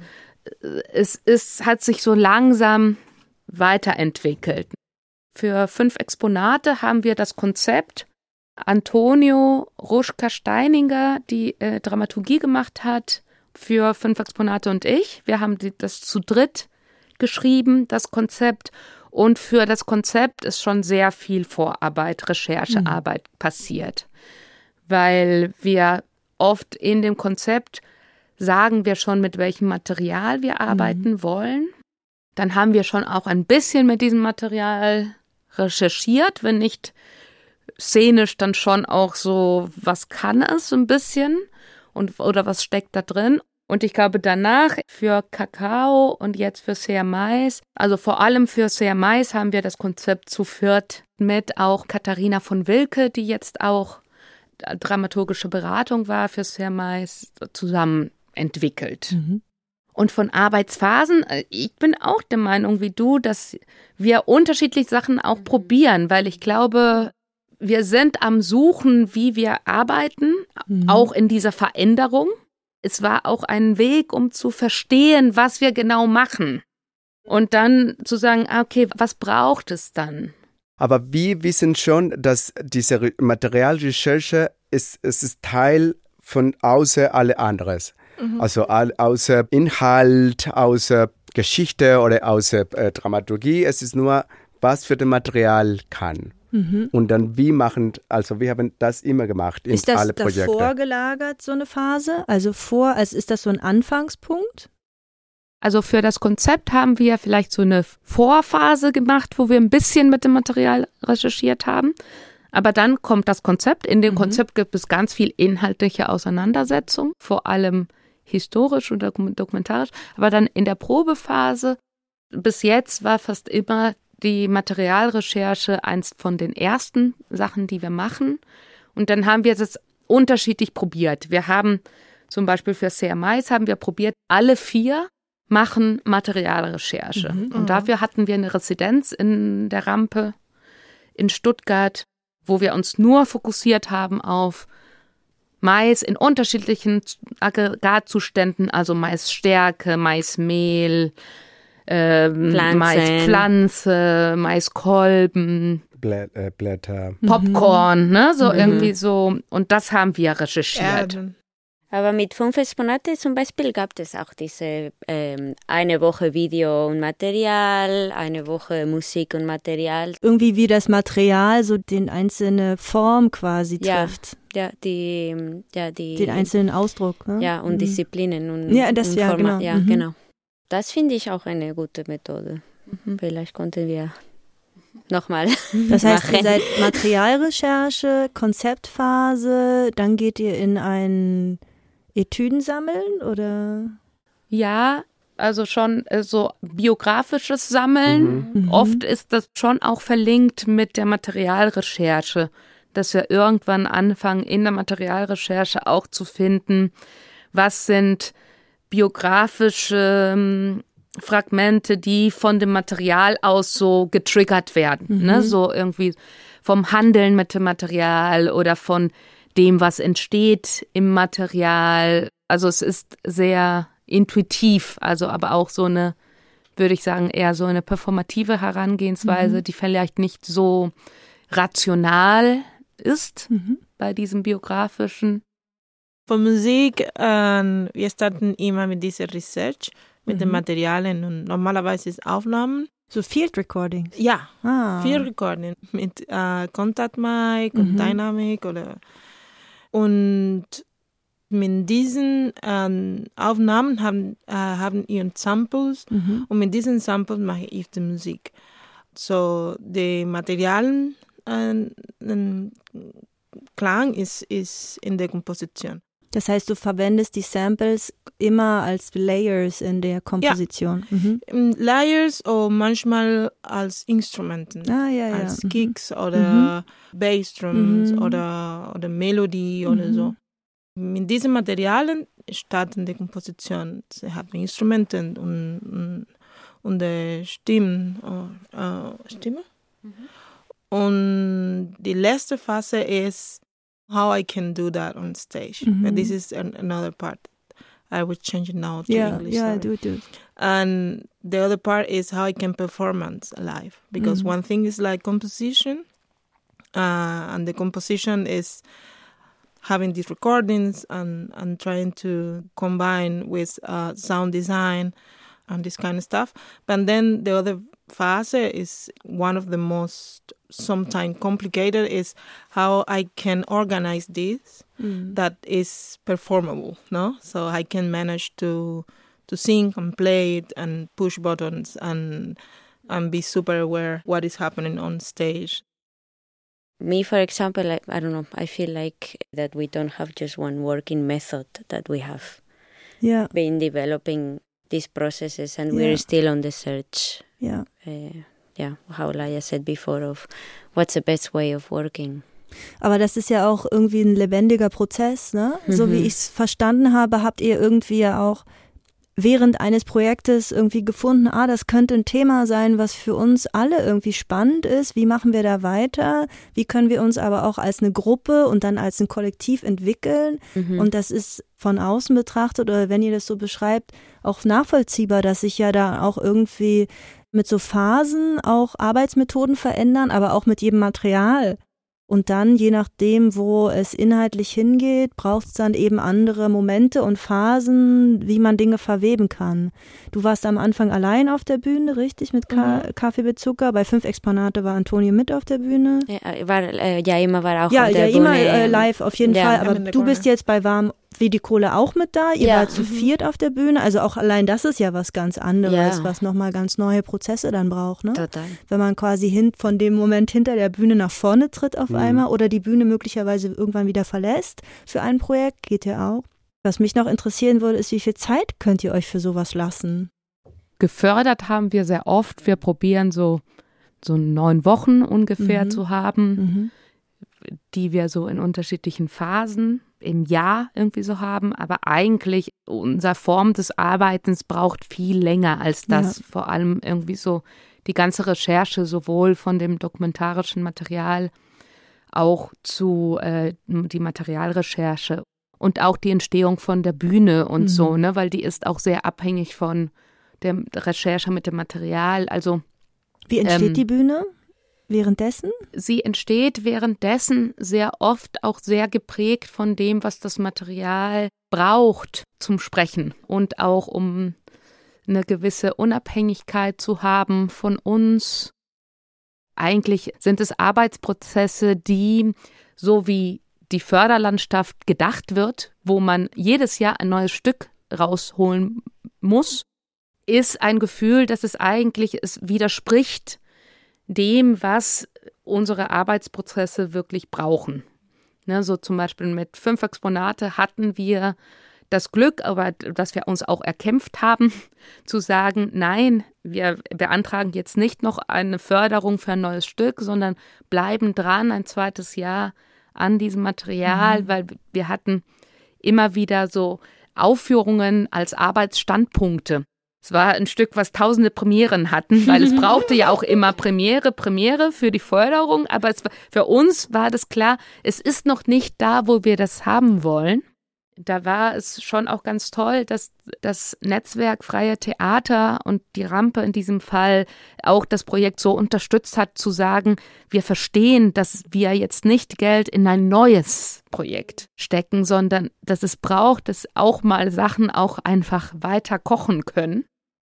es ist, hat sich so langsam weiterentwickelt. Für fünf Exponate haben wir das Konzept. Antonio Ruschka-Steininger, die äh, Dramaturgie gemacht hat, für fünf Exponate und ich. Wir haben die, das zu dritt geschrieben, das Konzept. Und für das Konzept ist schon sehr viel Vorarbeit, Recherchearbeit mhm. passiert. Weil wir oft in dem Konzept sagen wir schon, mit welchem Material wir arbeiten mhm. wollen. Dann haben wir schon auch ein bisschen mit diesem Material recherchiert, wenn nicht szenisch, dann schon auch so, was kann es so ein bisschen und oder was steckt da drin. Und ich glaube danach für Kakao und jetzt für Sehr Mais, also vor allem für Sehr Mais haben wir das Konzept zu viert mit auch Katharina von Wilke, die jetzt auch dramaturgische Beratung war für Sehr Mais, zusammen entwickelt. Mhm. Und von Arbeitsphasen, ich bin auch der Meinung wie du, dass wir unterschiedliche Sachen auch mhm. probieren, weil ich glaube, wir sind am Suchen, wie wir arbeiten, mhm. auch in dieser Veränderung. Es war auch ein Weg, um zu verstehen, was wir genau machen. Und dann zu sagen, okay, was braucht es dann? Aber wir wissen schon, dass diese Materialrecherche ist, es ist Teil von außer alle anderes. Mhm. Also all, außer Inhalt, außer Geschichte oder außer äh, Dramaturgie. Es ist nur, was für das Material kann. Mhm. Und dann wie machen, also wir haben das immer gemacht in ist das alle Projekte. Ist das davor gelagert, so eine Phase? Also vor, also ist das so ein Anfangspunkt? Also für das Konzept haben wir vielleicht so eine Vorphase gemacht, wo wir ein bisschen mit dem Material recherchiert haben. Aber dann kommt das Konzept. In dem mhm. Konzept gibt es ganz viel inhaltliche Auseinandersetzung, vor allem historisch und dokumentarisch. Aber dann in der Probephase bis jetzt war fast immer die Materialrecherche eins von den ersten Sachen, die wir machen. Und dann haben wir das unterschiedlich probiert. Wir haben zum Beispiel für Sehr Mais haben wir probiert, alle vier machen Materialrecherche. Mhm. Und dafür hatten wir eine Residenz in der Rampe in Stuttgart, wo wir uns nur fokussiert haben auf Mais in unterschiedlichen Aggregatzuständen, also Maisstärke, Maismehl, ähm, Pflanzen. Maispflanze, Maiskolben, Blä äh, Blätter. Popcorn, ne, so Mhm. irgendwie so. Und das haben wir recherchiert. Erden. Aber mit fünf Exponate zum Beispiel gab es auch diese ähm, eine Woche Video und Material, eine Woche Musik und Material. Irgendwie wie das Material so den einzelne Form quasi Ja. trifft. Ja, die, ja, die, Den einzelnen Ausdruck. Ne? ja, und Mhm. Disziplinen und, Ja, das- und ja, Forma- genau. Ja, Mhm. genau. Das finde ich auch eine gute Methode. Vielleicht konnten wir nochmal. Das heißt, ihr machen. seid Materialrecherche, Konzeptphase, dann geht ihr in ein Etüden sammeln oder? Ja, also schon äh, so biografisches Sammeln. Mhm. Oft ist das schon auch verlinkt mit der Materialrecherche, dass wir irgendwann anfangen, in der Materialrecherche auch zu finden, was sind biografische ähm, Fragmente, die von dem Material aus so getriggert werden. Mhm. Ne? So irgendwie vom Handeln mit dem Material oder von dem, was entsteht im Material. Also es ist sehr intuitiv, also aber auch so eine, würde ich sagen, eher so eine performative Herangehensweise, Mhm. die vielleicht nicht so rational ist Mhm. bei diesem biografischen. Für Musik, äh, wir starten immer mit dieser Research, mit den Mhm. Materialien und normalerweise ist Aufnahmen. So Field Recording. Ja, Ah. viel Recording mit äh, Contact Mic Mhm. und Dynamic oder und mit diesen ähm, Aufnahmen haben, äh, haben ihren Samples Mhm. und mit diesen Samples mache ich die Musik. So die Materialien äh, äh, Klang ist, ist in der Komposition. Das heißt, du verwendest die Samples immer als Layers in der Komposition. Mhm. In Layers oder manchmal als Instrumenten. Ah, ja, ja. Als Mhm. Kicks oder Bassdrums Mhm. oder, oder Melodie oder Mhm. so. Mit diesen Materialien starten die Komposition. Sie haben Instrumente und, und, und die Stimmen. Äh, Stimme? Und die letzte Phase ist how I can do that on stage. Mhm. But this is an, another part. I will change it now to Ja, English. ja, sorry. du, du. And the other part is how I can performance live. Because Mhm. one thing is like composition, uh, and the composition is having these recordings and, and trying to combine with uh, sound design and this kind of stuff. But then the other phase is one of the most sometimes complicated is how I can organize this Mhm. that is performable, no? So I can manage to to sing and play it and push buttons and and be super aware what is happening on stage. Me, for example, I, I don't know, I feel like that we don't have just one working method, that we have Ja, been developing these processes and Yeah. we're still on the search, ja. uh, yeah, how Laia said before, of what's the best way of working. Aber das ist ja auch irgendwie ein lebendiger Prozess, ne? So wie Mhm. ich es verstanden habe, habt ihr irgendwie ja auch während eines Projektes irgendwie gefunden, ah, das könnte ein Thema sein, was für uns alle irgendwie spannend ist. Wie machen wir da weiter? Wie können wir uns aber auch als eine Gruppe und dann als ein Kollektiv entwickeln? Mhm. Und das ist von außen betrachtet oder wenn ihr das so beschreibt, auch nachvollziehbar, dass sich ja da auch irgendwie mit so Phasen auch Arbeitsmethoden verändern, aber auch mit jedem Material. Und dann, je nachdem, wo es inhaltlich hingeht, braucht es dann eben andere Momente und Phasen, wie man Dinge verweben kann. Du warst am Anfang allein auf der Bühne, richtig, mit Ka- Kaffee mit Zucker. Bei fünf Exponate war Antonio mit auf der Bühne. Ja, war, äh, Jaima war auch Ja, auf ja, der immer Bühne. äh, live auf jeden Ja. Fall. Ja, Aber in der du Corner. bist jetzt bei Warm wie die Kohle auch mit da. Ihr Ja. wart zu viert auf der Bühne. Also auch allein das ist ja was ganz anderes, Ja. was nochmal ganz neue Prozesse dann braucht, ne? Total. Wenn man quasi hin, von dem Moment hinter der Bühne nach vorne tritt auf Mhm. einmal oder die Bühne möglicherweise irgendwann wieder verlässt für ein Projekt, geht ja auch. Was mich noch interessieren würde, ist, wie viel Zeit könnt ihr euch für sowas lassen? Gefördert haben wir sehr oft. Wir probieren so so neun Wochen ungefähr Mhm. zu haben, Mhm. die wir so in unterschiedlichen Phasen im Jahr irgendwie so haben. Aber eigentlich unsere Form des Arbeitens braucht viel länger als das. Ja. Vor allem irgendwie so die ganze Recherche sowohl von dem dokumentarischen Material auch zu äh, die Materialrecherche und auch die Entstehung von der Bühne und Mhm. so, ne, weil die ist auch sehr abhängig von der Recherche mit dem Material. Also Wie entsteht Ähm, die Bühne währenddessen? sie entsteht währenddessen sehr oft auch sehr geprägt von dem, was das Material braucht zum Sprechen und auch um eine gewisse Unabhängigkeit zu haben von uns. Eigentlich sind es Arbeitsprozesse, die, so wie die Förderlandschaft gedacht wird, wo man jedes Jahr ein neues Stück rausholen muss, ist ein Gefühl, dass es eigentlich es widerspricht dem, was unsere Arbeitsprozesse wirklich brauchen. Ne, so zum Beispiel mit fünf Exponate hatten wir das Glück, aber dass wir uns auch erkämpft haben, zu sagen, nein, wir beantragen jetzt nicht noch eine Förderung für ein neues Stück, sondern bleiben dran ein zweites Jahr an diesem Material, mhm. weil wir hatten immer wieder so Aufführungen als Arbeitsstandpunkte. Es war ein Stück, was tausende Premieren hatten, weil es brauchte ja auch immer Premiere, Premiere für die Förderung. Aber es war, für uns war das klar, es ist noch nicht da, wo wir das haben wollen. Da war es schon auch ganz toll, dass das Netzwerk Freie Theater und die Rampe in diesem Fall auch das Projekt so unterstützt hat, zu sagen, wir verstehen, dass wir jetzt nicht Geld in ein neues Projekt stecken, sondern dass es braucht, dass auch mal Sachen auch einfach weiter kochen können.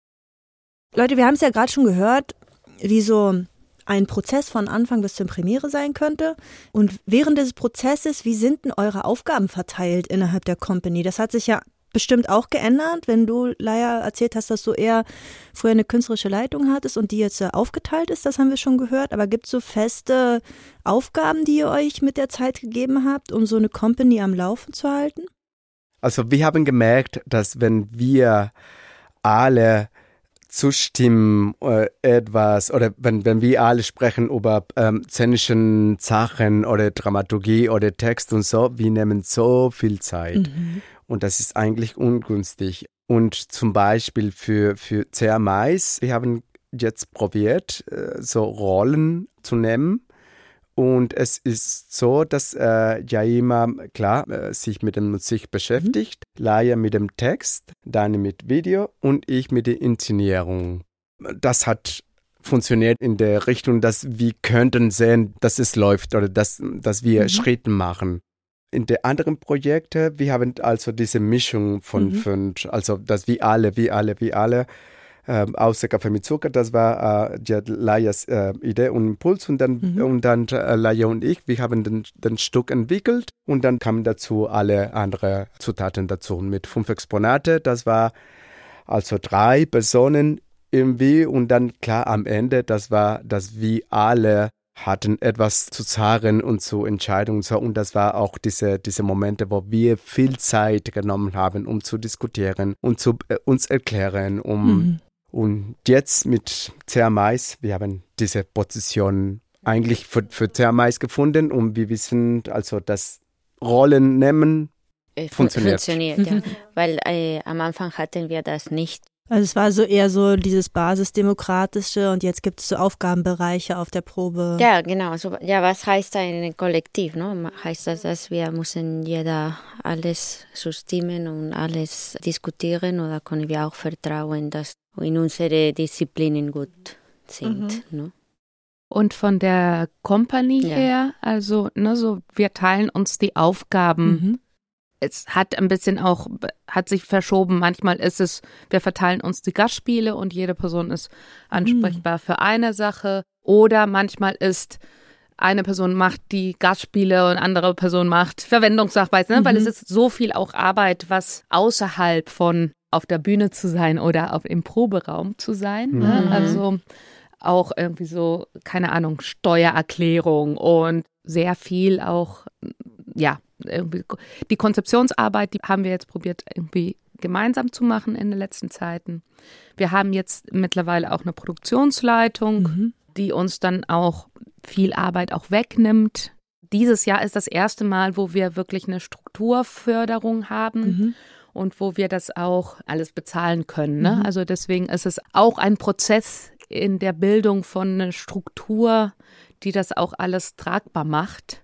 Leute, wir haben es ja gerade schon gehört, wie so ein Prozess von Anfang bis zur Premiere sein könnte. Und während des Prozesses, wie sind denn eure Aufgaben verteilt innerhalb der Company? Das hat sich ja bestimmt auch geändert, wenn du, Laia, erzählt hast, dass du eher früher eine künstlerische Leitung hattest und die jetzt äh, aufgeteilt ist, das haben wir schon gehört. Aber gibt es so feste Aufgaben, die ihr euch mit der Zeit gegeben habt, um so eine Company am Laufen zu halten? Also wir haben gemerkt, dass wenn wir alle zustimmen äh, etwas oder wenn, wenn wir alle sprechen über ähm, szenischen Sachen oder Dramaturgie oder Text und so, wir nehmen so viel Zeit mhm. und das ist eigentlich ungünstig. Und zum Beispiel für, für Sehr Mais, wir haben jetzt probiert, äh, so Rollen zu nehmen. Und es ist so, dass äh, Jaima, klar, äh, sich mit der Musik beschäftigt, mhm. Laia mit dem Text, Dani mit Video und ich mit der Inszenierung. Das hat funktioniert in der Richtung, dass wir könnten sehen, dass es läuft oder dass, dass wir mhm. Schritte machen. In den anderen Projekten, wir haben also diese Mischung von mhm. fünf, also dass wir alle, wir alle, wir alle, Ähm, außer Kaffee mit Zucker, das war äh, ja, Laias äh, Idee und Impuls und dann, mhm. und dann äh, Laia und ich, wir haben den, den Stück entwickelt und dann kamen dazu alle anderen Zutaten dazu mit fünf Exponate, das war also drei Personen irgendwie und dann klar am Ende, das war, dass wir alle hatten etwas zu sagen und zu entscheiden und so und das war auch diese, diese Momente, wo wir viel Zeit genommen haben, um zu diskutieren und zu äh, uns erklären, um mhm. Und jetzt mit Sehr Mais, wir haben diese Position eigentlich für, für Sehr Mais gefunden und wir wissen, also das Rollen nehmen äh, funktioniert. Funktioniert, ja. Weil äh, am Anfang hatten wir das nicht. Also es war so eher so dieses Basisdemokratische und jetzt gibt es so Aufgabenbereiche auf der Probe. Ja, genau. Also, ja, was heißt ein Kollektiv? Ne? Heißt das, dass wir müssen jeder alles zustimmen und alles diskutieren oder können wir auch vertrauen, dass in unsere Disziplinen gut sind? Mhm. Ne? Und von der Company ja. her, also ne, so wir teilen uns die Aufgaben. Mhm. Es hat ein bisschen auch, hat sich verschoben. Manchmal ist es, wir verteilen uns die Gastspiele und jede Person ist ansprechbar mhm. für eine Sache. Oder manchmal ist, eine Person macht die Gastspiele und andere Person macht Verwendungsnachweis, ne? mhm. weil es ist so viel auch Arbeit, was außerhalb von auf der Bühne zu sein oder auf, im Proberaum zu sein. Mhm. Ne? Also auch irgendwie so, keine Ahnung, Steuererklärung und sehr viel auch, ja, irgendwie die Konzeptionsarbeit, die haben wir jetzt probiert irgendwie gemeinsam zu machen in den letzten Zeiten. Wir haben jetzt mittlerweile auch eine Produktionsleitung, mhm. die uns dann auch viel Arbeit auch wegnimmt. Dieses Jahr ist das erste Mal, wo wir wirklich eine Strukturförderung haben mhm. und wo wir das auch alles bezahlen können. Ne? Mhm. Also deswegen ist es auch ein Prozess in der Bildung von einer Struktur, die das auch alles tragbar macht.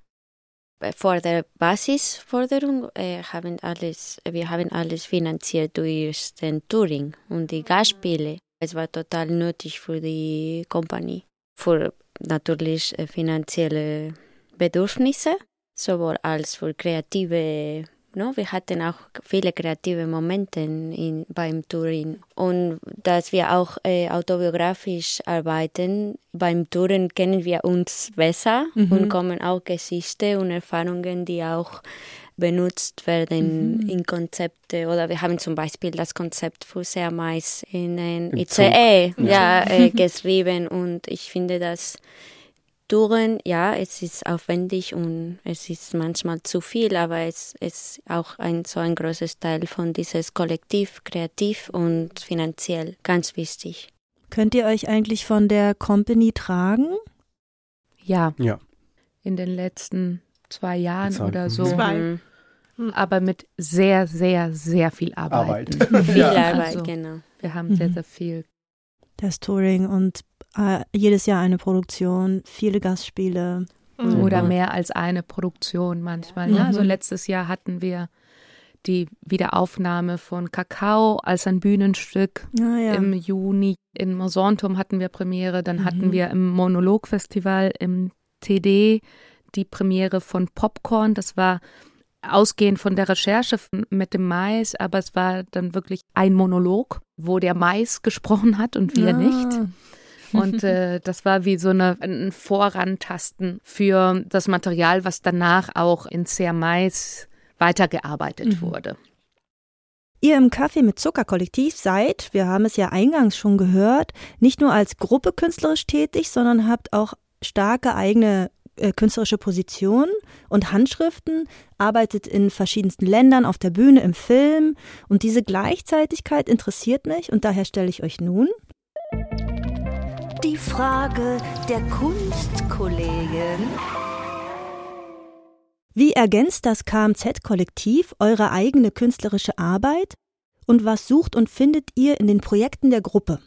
Vor der Basisförderung äh, haben alles, wir haben alles finanziert durch den Touring und die Gastspiele. Es war total nötig für die Company, für natürlich äh, finanzielle Bedürfnisse, sowohl als für kreative. No, wir hatten auch viele kreative Momente in, beim Touring. Und dass wir auch äh, autobiografisch arbeiten, beim Touren kennen wir uns besser mhm. und kommen auch Geschichten und Erfahrungen, die auch benutzt werden mhm. in Konzepte. Oder wir haben zum Beispiel das Konzept für Seamais in ein I C E ja, äh, geschrieben. Und ich finde, dass Touren, ja, es ist aufwendig und es ist manchmal zu viel, aber es ist auch ein so ein großes Teil von dieses Kollektiv, kreativ und finanziell ganz wichtig. Könnt ihr euch eigentlich von der Company tragen? Ja. Ja. In den letzten zwei Jahren zwei. oder so. Zwei. Aber mit sehr, sehr, sehr viel Arbeit. Arbeit. Viel Ja. Arbeit, Also, genau. Wir haben Mhm. sehr, sehr viel. Das Touring und äh, jedes Jahr eine Produktion, viele Gastspiele. Mhm. Oder mehr als eine Produktion manchmal. Mhm. Ja, also letztes Jahr hatten wir die Wiederaufnahme von Kakao als ein Bühnenstück. Ah, ja. Im Juni in Mosanturm hatten wir Premiere. Dann Mhm. hatten wir im Monologfestival im T D die Premiere von Popcorn. Das war ausgehend von der Recherche mit dem Mais, aber es war dann wirklich ein Monolog, wo der Mais gesprochen hat und wir Ah. nicht. Und äh, das war wie so eine, ein Vorantasten für das Material, was danach auch in Seamais weitergearbeitet Mhm. wurde. Ihr im Kaffee mit Zucker Kollektiv seid, wir haben es ja eingangs schon gehört, nicht nur als Gruppe künstlerisch tätig, sondern habt auch starke eigene äh, künstlerische Positionen und Handschriften, arbeitet in verschiedensten Ländern, auf der Bühne, im Film. Und diese Gleichzeitigkeit interessiert mich und daher stelle ich euch nun die Frage der Kunstkollegin. Wie ergänzt das K M Z-Kollektiv eure eigene künstlerische Arbeit und was sucht und findet ihr in den Projekten der Gruppe?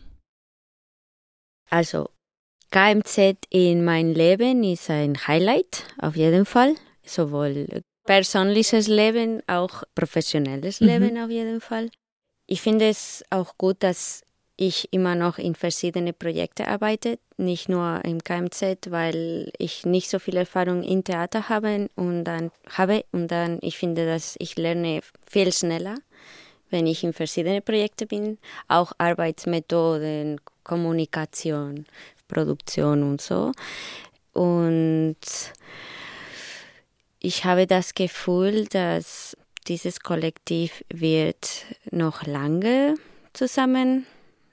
Also K M Z in mein Leben ist ein Highlight, auf jeden Fall. Sowohl persönliches Leben, auch professionelles Mhm. Leben auf jeden Fall. Ich finde es auch gut, dass ich immer noch in verschiedene Projekte arbeite, nicht nur im K M Z, weil ich nicht so viel Erfahrung in Theater habe und dann habe und dann ich finde, dass ich lerne viel schneller, wenn ich in verschiedene Projekte bin, auch Arbeitsmethoden, Kommunikation, Produktion und so. Und ich habe das Gefühl, dass dieses Kollektiv wird noch lange zusammenarbeiten.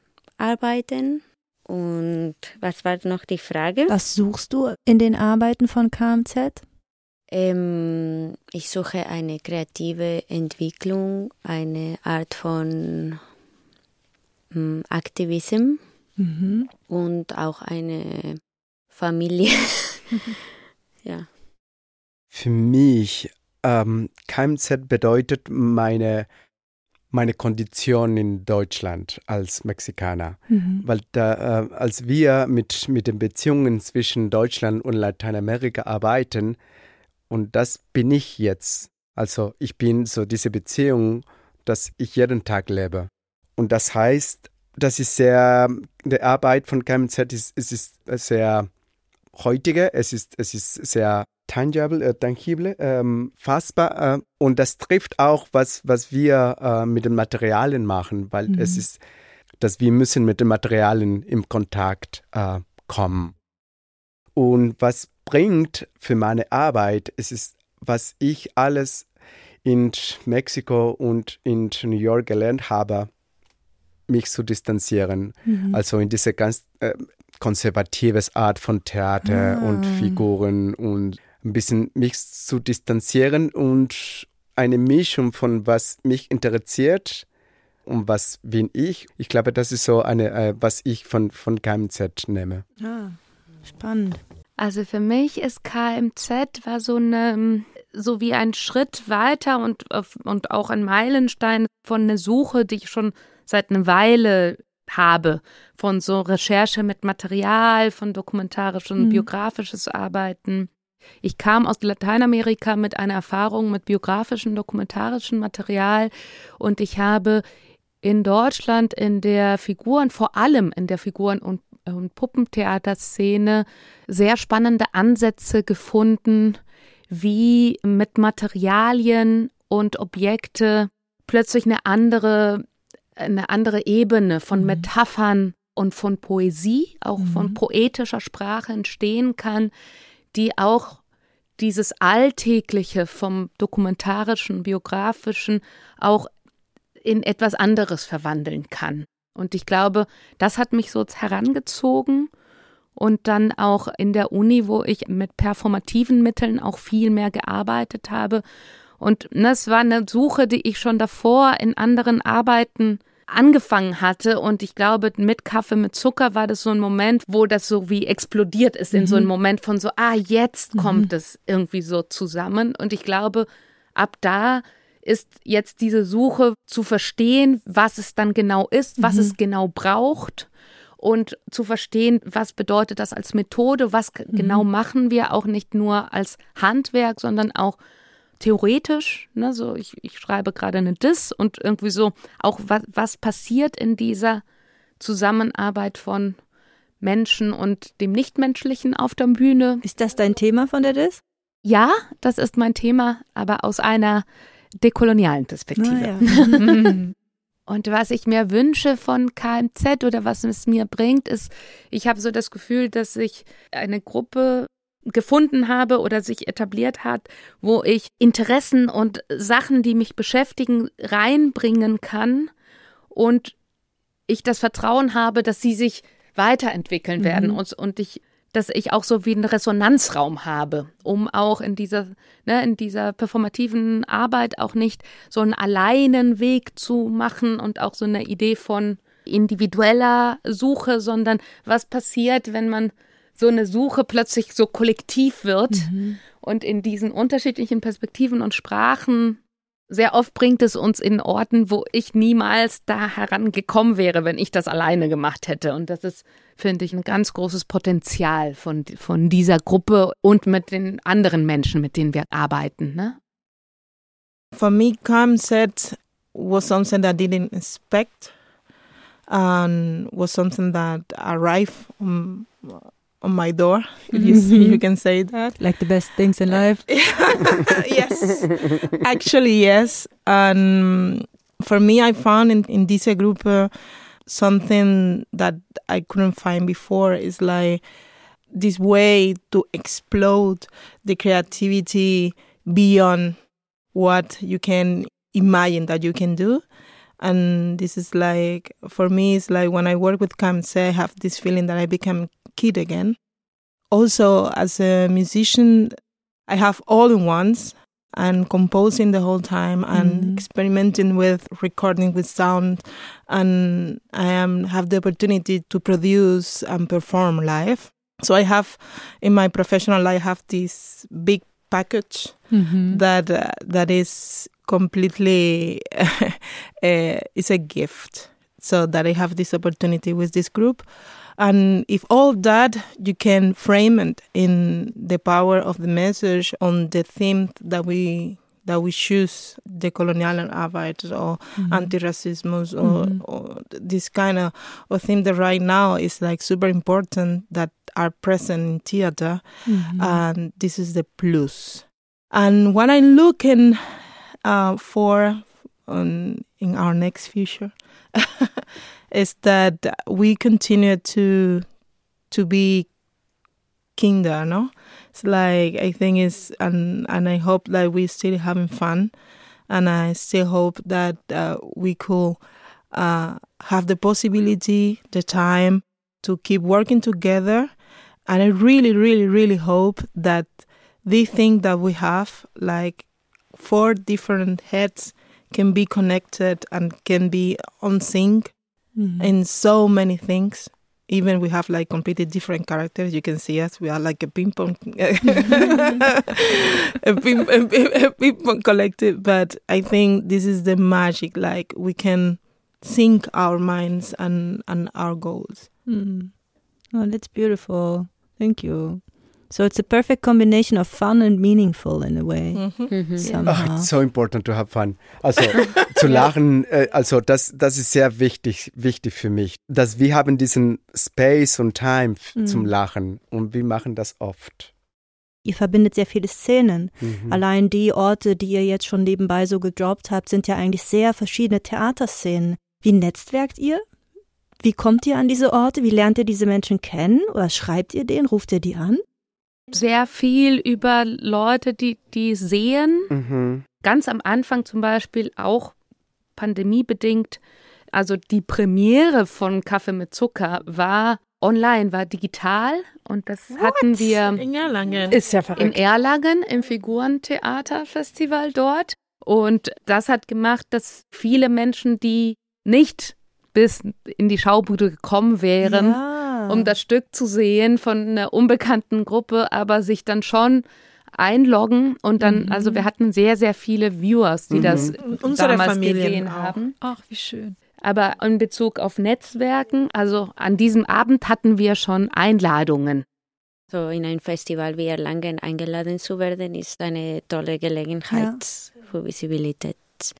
Und was war noch die Frage? Was suchst du in den Arbeiten von K M Z? Ähm, ich suche eine kreative Entwicklung, eine Art von ähm, Aktivismus Mhm. und auch eine Familie. Ja. Für mich, ähm, K M Z bedeutet meine, meine Kondition in Deutschland als Mexikaner. Mhm. Weil da, äh, als wir mit, mit den Beziehungen zwischen Deutschland und Lateinamerika arbeiten, und das bin ich jetzt. Also ich bin so diese Beziehung, dass ich jeden Tag lebe. Und das heißt, das ist sehr, die Arbeit von K M Z ist, es ist sehr heutige, es ist, es ist sehr tangible, äh, tangible, ähm, fassbar. Äh, und das trifft auch, was, was wir äh, mit den Materialien machen, weil Mhm. es ist, dass wir müssen mit den Materialien im Kontakt äh, kommen. Und was bringt für meine Arbeit, es ist, was ich alles in Mexiko und in New York gelernt habe, mich zu distanzieren. Mhm. Also in diese ganz äh, konservatives Art von Theater Ah. und Figuren und ein bisschen mich zu distanzieren und eine Mischung von was mich interessiert und was bin ich. Ich glaube, das ist so eine, äh, was ich von, von K M Z nehme. Ah. Spannend. Also für mich ist K M Z war so eine, so wie ein Schritt weiter und, und auch ein Meilenstein von einer Suche, die ich schon seit einer Weile habe, von so Recherche mit Material, von dokumentarisch und mhm. biografisches Arbeiten. Ich kam aus Lateinamerika mit einer Erfahrung mit biografischem, dokumentarischem Material und ich habe in Deutschland in der Figuren, vor allem in der Figuren- und, und Puppentheaterszene sehr spannende Ansätze gefunden, wie mit Materialien und Objekte plötzlich eine andere, eine andere Ebene von Metaphern und von Poesie, auch mhm. von poetischer Sprache entstehen kann, die auch dieses Alltägliche vom dokumentarischen, biografischen auch in etwas anderes verwandeln kann. Und ich glaube, das hat mich so herangezogen und dann auch in der Uni, wo ich mit performativen Mitteln auch viel mehr gearbeitet habe. Und das war eine Suche, die ich schon davor in anderen Arbeiten angefangen hatte und ich glaube, mit Kaffee mit Zucker war das so ein Moment, wo das so wie explodiert ist, mhm. in so einem Moment von so, ah, jetzt mhm. kommt es irgendwie so zusammen und ich glaube, ab da ist jetzt diese Suche zu verstehen, was es dann genau ist, was mhm. es genau braucht und zu verstehen, was bedeutet das als Methode, was mhm. genau machen wir auch nicht nur als Handwerk, sondern auch theoretisch, ne, so ich, ich schreibe gerade eine Diss und irgendwie so auch was, was passiert in dieser Zusammenarbeit von Menschen und dem Nichtmenschlichen auf der Bühne. Ist das dein Thema von der Diss? Ja, das ist mein Thema, aber aus einer dekolonialen Perspektive. Ah, ja. Und was ich mir wünsche von K M Z oder was es mir bringt, ist, ich habe so das Gefühl, dass ich eine Gruppe gefunden habe oder sich etabliert hat, wo ich Interessen und Sachen, die mich beschäftigen, reinbringen kann und ich das Vertrauen habe, dass sie sich weiterentwickeln mhm. werden und, und ich, dass ich auch so wie einen Resonanzraum habe, um auch in dieser, ne, in dieser performativen Arbeit auch nicht so einen alleinen Weg zu machen und auch so eine Idee von individueller Suche, sondern was passiert, wenn man so eine Suche plötzlich so kollektiv wird mhm. und in diesen unterschiedlichen Perspektiven und Sprachen, sehr oft bringt es uns in Orten, wo ich niemals da herangekommen wäre, wenn ich das alleine gemacht hätte. Und das ist, finde ich, ein ganz großes Potenzial von, von dieser Gruppe und mit den anderen Menschen, mit denen wir arbeiten. Ne? For me, K M Z was something that I didn't expect and was something that arrived on on my door, if you see, you can say that. Like the best things in life? Yes, actually yes. And for me, I found in, in this group uh, something that I couldn't find before. It's like this way to explode the creativity beyond what you can imagine that you can do. And this is like, for me, it's like when I work with K M Z, I have this feeling that I become kid again. Also, as a musician, I have all-in-ones and composing the whole time and mm-hmm. experimenting with recording with sound, and I am have the opportunity to produce and perform live. So I have, in my professional life, I have this big package mm-hmm. that uh, that is completely uh, it's a gift. So that I have this opportunity with this group. And if all that, you can frame it in the power of the message on the theme that we that we choose, decolonial Arbeit or mm-hmm. anti-racism or, mm-hmm. or this kind of, of theme that right now is like super important that are present in theater. Mm-hmm. And this is the plus. And what I'm looking uh, for on, in our next future is that we continue to to be kinder, no? It's like, I think it's, and and I hope that we're still having fun, and I still hope that uh, we could uh, have the possibility, the time to keep working together, and I really, really, really hope that the thing that we have, like four different heads, can be connected and can be on sync mm-hmm. in so many things. even we have like completely different characters. You can see us. We are like a ping pong, a, ping, a, a ping pong collective. But I think this is the magic. Like we can sync our minds and, and our goals. Mm. Oh, that's beautiful. Thank you. So it's a perfect combination of fun and meaningful in a way. Mhm. Mhm. Somehow. Oh, it's so important to have fun. Also zu lachen, äh, also das, das ist sehr wichtig, wichtig für mich. Dass wir haben diesen Space und Time f- Mhm. zum Lachen und wir machen das oft. Ihr verbindet sehr viele Szenen. Mhm. Allein die Orte, die ihr jetzt schon nebenbei so gedroppt habt, sind ja eigentlich sehr verschiedene Theaterszenen. Wie netzwerkt ihr? Wie kommt ihr an diese Orte? Wie lernt ihr diese Menschen kennen? Oder schreibt ihr denen? Ruft ihr die an? Sehr viel über Leute, die, die sehen. Mhm. Ganz am Anfang zum Beispiel auch pandemiebedingt. Also die Premiere von Kaffee mit Zucker war online, war digital. Und das hatten wir In Erlangen. Ist ja in verrückt. Erlangen im Figurentheaterfestival dort. Und das hat gemacht, dass viele Menschen, die nicht bis in die Schaubude gekommen wären, Ja. um das Stück zu sehen von einer unbekannten Gruppe, aber sich dann schon einloggen und dann, Mhm. also wir hatten sehr, sehr viele Viewers, die Mhm. das Unsere damals Familien gesehen auch. haben. Ach, wie schön. Aber in Bezug auf Netzwerken, also an diesem Abend hatten wir schon Einladungen. So in ein Festival wie Erlangen eingeladen zu werden, ist eine tolle Gelegenheit für Visibilität.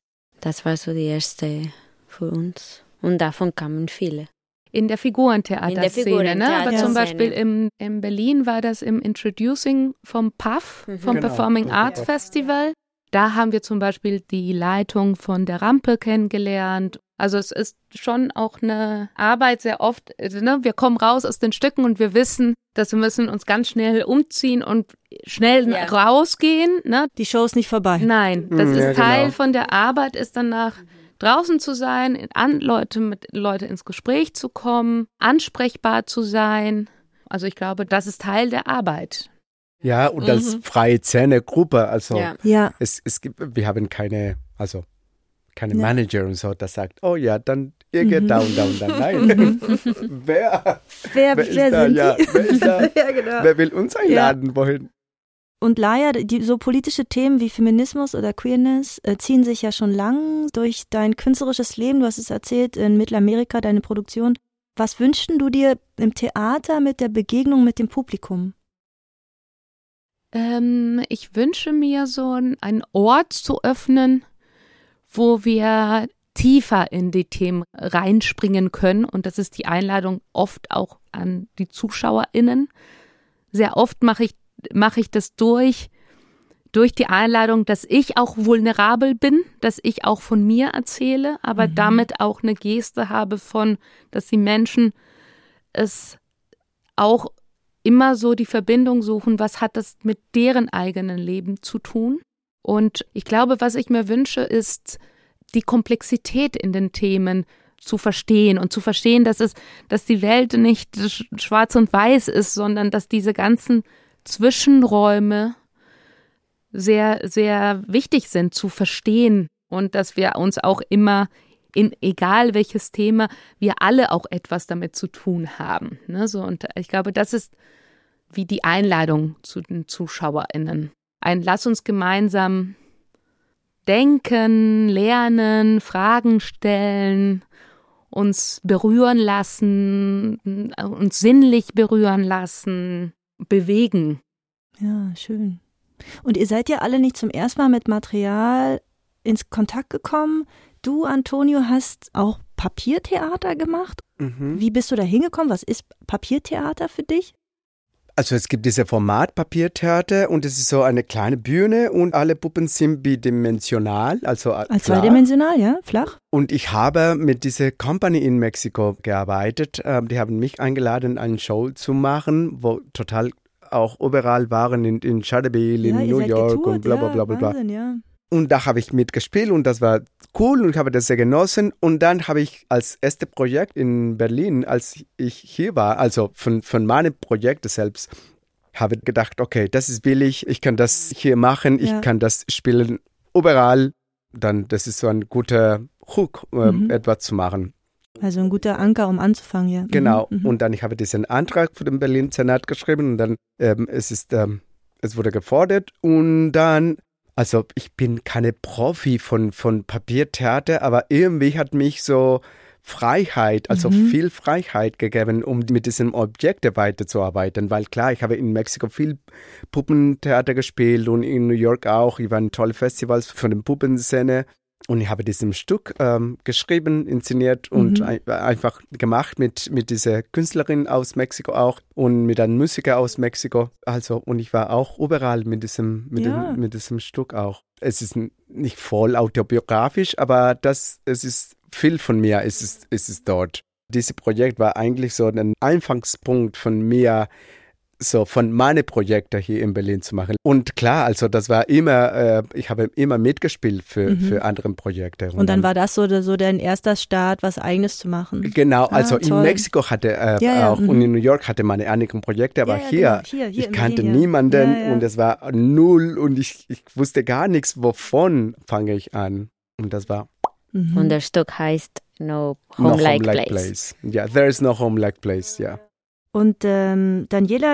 Das war so die erste für uns. Und davon kamen viele. In der Figurentheaterszene, ne? Aber zum Figurentheaterszene. Beispiel im, in Berlin war das im Introducing vom P A F, Mhm. vom Genau. Performing Arts Festival. Da haben wir zum Beispiel die Leitung von der Rampe kennengelernt. Also es ist schon auch eine Arbeit sehr oft, also, ne? Wir kommen raus aus den Stücken und wir wissen, dass wir müssen uns ganz schnell umziehen und schnell Ja. rausgehen. Ne? Die Show ist nicht vorbei. Nein, das Mhm, ist ja, Teil genau. von der Arbeit, ist danach draußen zu sein, an Leute mit Leute ins Gespräch zu kommen, ansprechbar zu sein. Also ich glaube, das ist Teil der Arbeit. Ja, und als Mhm. freie Szene-Gruppe, also Ja. Ja. es, es gibt, wir haben keine, also keine Ja. Manager und so, das sagt, oh ja, dann ihr geht Mhm. da und da und da. Nein. wer, Wer, wer ist wer da? sind Ja, die? wer ist da? Ja, genau. Wer will uns einladen? Wohin? Und Laia, die, so politische Themen wie Feminismus oder Queerness äh, ziehen sich ja schon lang durch dein künstlerisches Leben. Du hast es erzählt, in Mittelamerika, deine Produktion. Was wünschst du dir im Theater mit der Begegnung mit dem Publikum? Ähm, ich wünsche mir so ein- einen Ort zu öffnen, wo wir tiefer in die Themen reinspringen können. Und das ist die Einladung oft auch an die ZuschauerInnen. Sehr oft mache ich, mache ich das durch, durch die Einladung, dass ich auch vulnerabel bin, dass ich auch von mir erzähle, aber Mhm. damit auch eine Geste habe von, dass die Menschen es auch immer so die Verbindung suchen, was hat das mit deren eigenen Leben zu tun. Und ich glaube, was ich mir wünsche, ist die Komplexität in den Themen zu verstehen und zu verstehen, dass es, dass die Welt nicht sch- schwarz und weiß ist, sondern dass diese ganzen Zwischenräume sehr, sehr wichtig sind zu verstehen und dass wir uns auch immer in egal welches Thema, wir alle auch etwas damit zu tun haben. Ne? So, und ich glaube, das ist wie die Einladung zu den ZuschauerInnen. Ein Lass uns gemeinsam denken, lernen, Fragen stellen, uns berühren lassen, uns sinnlich berühren lassen, bewegen. Ja, schön. Und ihr seid ja alle nicht zum ersten Mal mit Material ins Kontakt gekommen. Du, Antonio, hast auch Papiertheater gemacht. Mhm. Wie bist du da hingekommen? Was ist Papiertheater für dich? Also es gibt dieses Format Papiertheater und es ist so eine kleine Bühne und alle Puppen sind bidimensional, also Als flach. zweidimensional, ja? Flach? Und ich habe mit dieser Company in Mexiko gearbeitet. Ähm, die haben mich eingeladen, eine Show zu machen, wo total auch überall waren, in, in Charleville, in ja, ihr New seid York getourt, und bla bla ja, bla bla bla. Wahnsinn, ja. Und da habe ich mitgespielt und das war cool und ich habe das sehr genossen. Und dann habe ich als erstes Projekt in Berlin, als ich hier war, also von, von meinem Projekt selbst, habe gedacht, okay, das ist billig, ich kann das hier machen, ich Ja. kann das spielen überall. Dann, das ist so ein guter Hook, äh, Mhm. etwas zu machen. Also ein guter Anker, um anzufangen, ja. Genau. Mhm. Und dann ich habe diesen Antrag für den Berlin Senat geschrieben und dann ähm, es ist ähm, es wurde gefordert und dann, also ich bin keine Profi von von Papiertheater, aber irgendwie hat mich so Freiheit, also Mhm. viel Freiheit gegeben, um mit diesen Objekten weiterzuarbeiten, weil klar, ich habe in Mexiko viel Puppentheater gespielt und in New York auch. Ich war in tolle Festivals von der Puppenszene und ich habe diesem Stück ähm, geschrieben, inszeniert und Mhm. ein, einfach gemacht mit, mit dieser Künstlerin aus Mexiko auch und mit einem Musiker aus Mexiko. Also und ich war auch überall mit diesem, mit, Ja. dem, mit diesem Stück auch. Es ist n- nicht voll autobiografisch, aber das, es ist viel von mir, ist es, ist es dort. Dieses Projekt war eigentlich so ein Einfangspunkt von mir, so von meinen Projekten hier in Berlin zu machen. Und klar, also das war immer, äh, ich habe immer mitgespielt für, Mhm. für andere Projekte. Und dann war das so, so dein erster Start, was Eigenes zu machen. Genau, also Ah, in toll. Mexiko hatte äh, Ja, ja, auch mhm. und in New York hatte meine einigen Projekte, aber Ja, ja, hier, genau, hier, hier ich in kannte Berlin, ja. niemanden Ja, ja. und es war null und ich, ich wusste gar nichts, wovon fange ich an. Und das war Mhm. Und das Stück heißt No Home, no Like, home like Place. place. Ja, there is no home like place, ja. Und ähm, Daniela,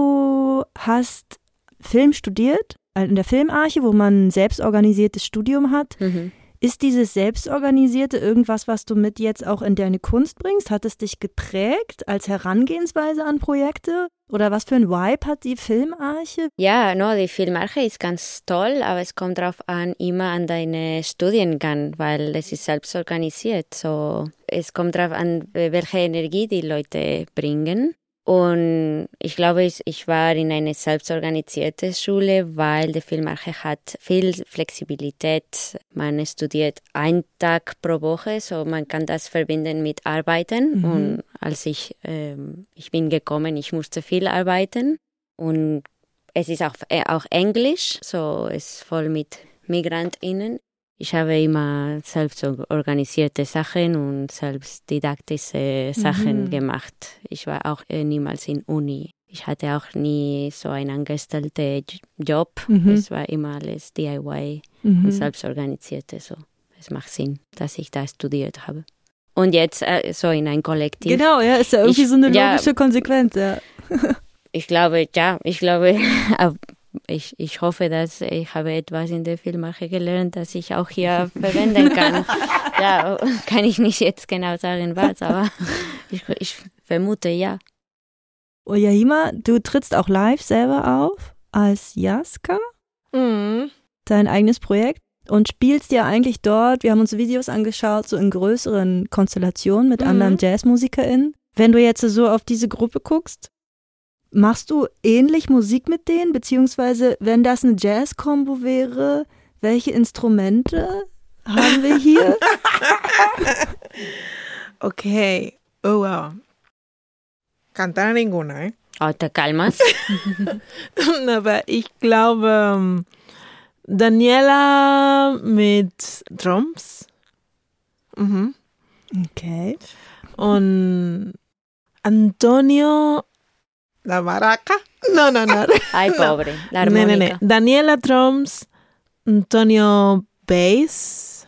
du hast Film studiert, also in der Filmarche, wo man ein selbstorganisiertes Studium hat. Mhm. Ist dieses Selbstorganisierte irgendwas, was du mit jetzt auch in deine Kunst bringst? Hat es dich geprägt als Herangehensweise an Projekte? Oder was für ein Vibe hat die Filmarche? Ja, no, die Filmarche ist ganz toll, aber es kommt darauf an, immer an deinen Studiengang, weil es ist selbst organisiert. So, es kommt darauf an, welche Energie die Leute bringen. Und ich glaube, ich ich war in einer selbstorganisierten Schule, weil die Filmarche hat viel Flexibilität. Man studiert einen Tag pro Woche, so man kann das verbinden mit Arbeiten. Mhm. Und als ich, ähm, ich bin gekommen, ich musste viel arbeiten. Und es ist auch, äh, auch Englisch, so es ist voll mit MigrantInnen. Ich habe immer selbst organisierte Sachen und selbst didaktische Sachen Mhm. gemacht. Ich war auch äh, niemals in Uni. Ich hatte auch nie so einen angestellten Job. Mhm. Es war immer alles D I Y Mhm. und selbst organisierte. So. Es macht Sinn, dass ich da studiert habe. Und jetzt äh, so in ein Kollektiv. Genau, ja, ist ja irgendwie Ich- so eine ja. logische Konsequenz, ja. Ich glaube, ja, ich glaube, ich, ich hoffe, dass ich habe etwas in der Filmarche gelernt, das ich auch hier verwenden kann. Ja, kann ich nicht jetzt genau sagen, was, aber ich, ich vermute, ja. Und Yahima, du trittst auch live selber auf als Jaska, Mhm. dein eigenes Projekt, und spielst ja eigentlich dort, wir haben uns Videos angeschaut, so in größeren Konstellationen mit Mhm. anderen JazzmusikerInnen. Wenn du jetzt so auf diese Gruppe guckst, machst du ähnlich Musik mit denen? Beziehungsweise, wenn das eine Jazz-Kombo wäre, welche Instrumente haben wir hier? Okay. Oh, wow. Cantar ninguna, ¿eh? Oh, te calmas. Aber ich glaube, ähm, Daniela mit Drums. Mhm. Okay. Und Antonio, la maraca. No, no, no. Ay, pobre, la Nee, nee, nee. armónica. Daniela Drums, Antonio Bass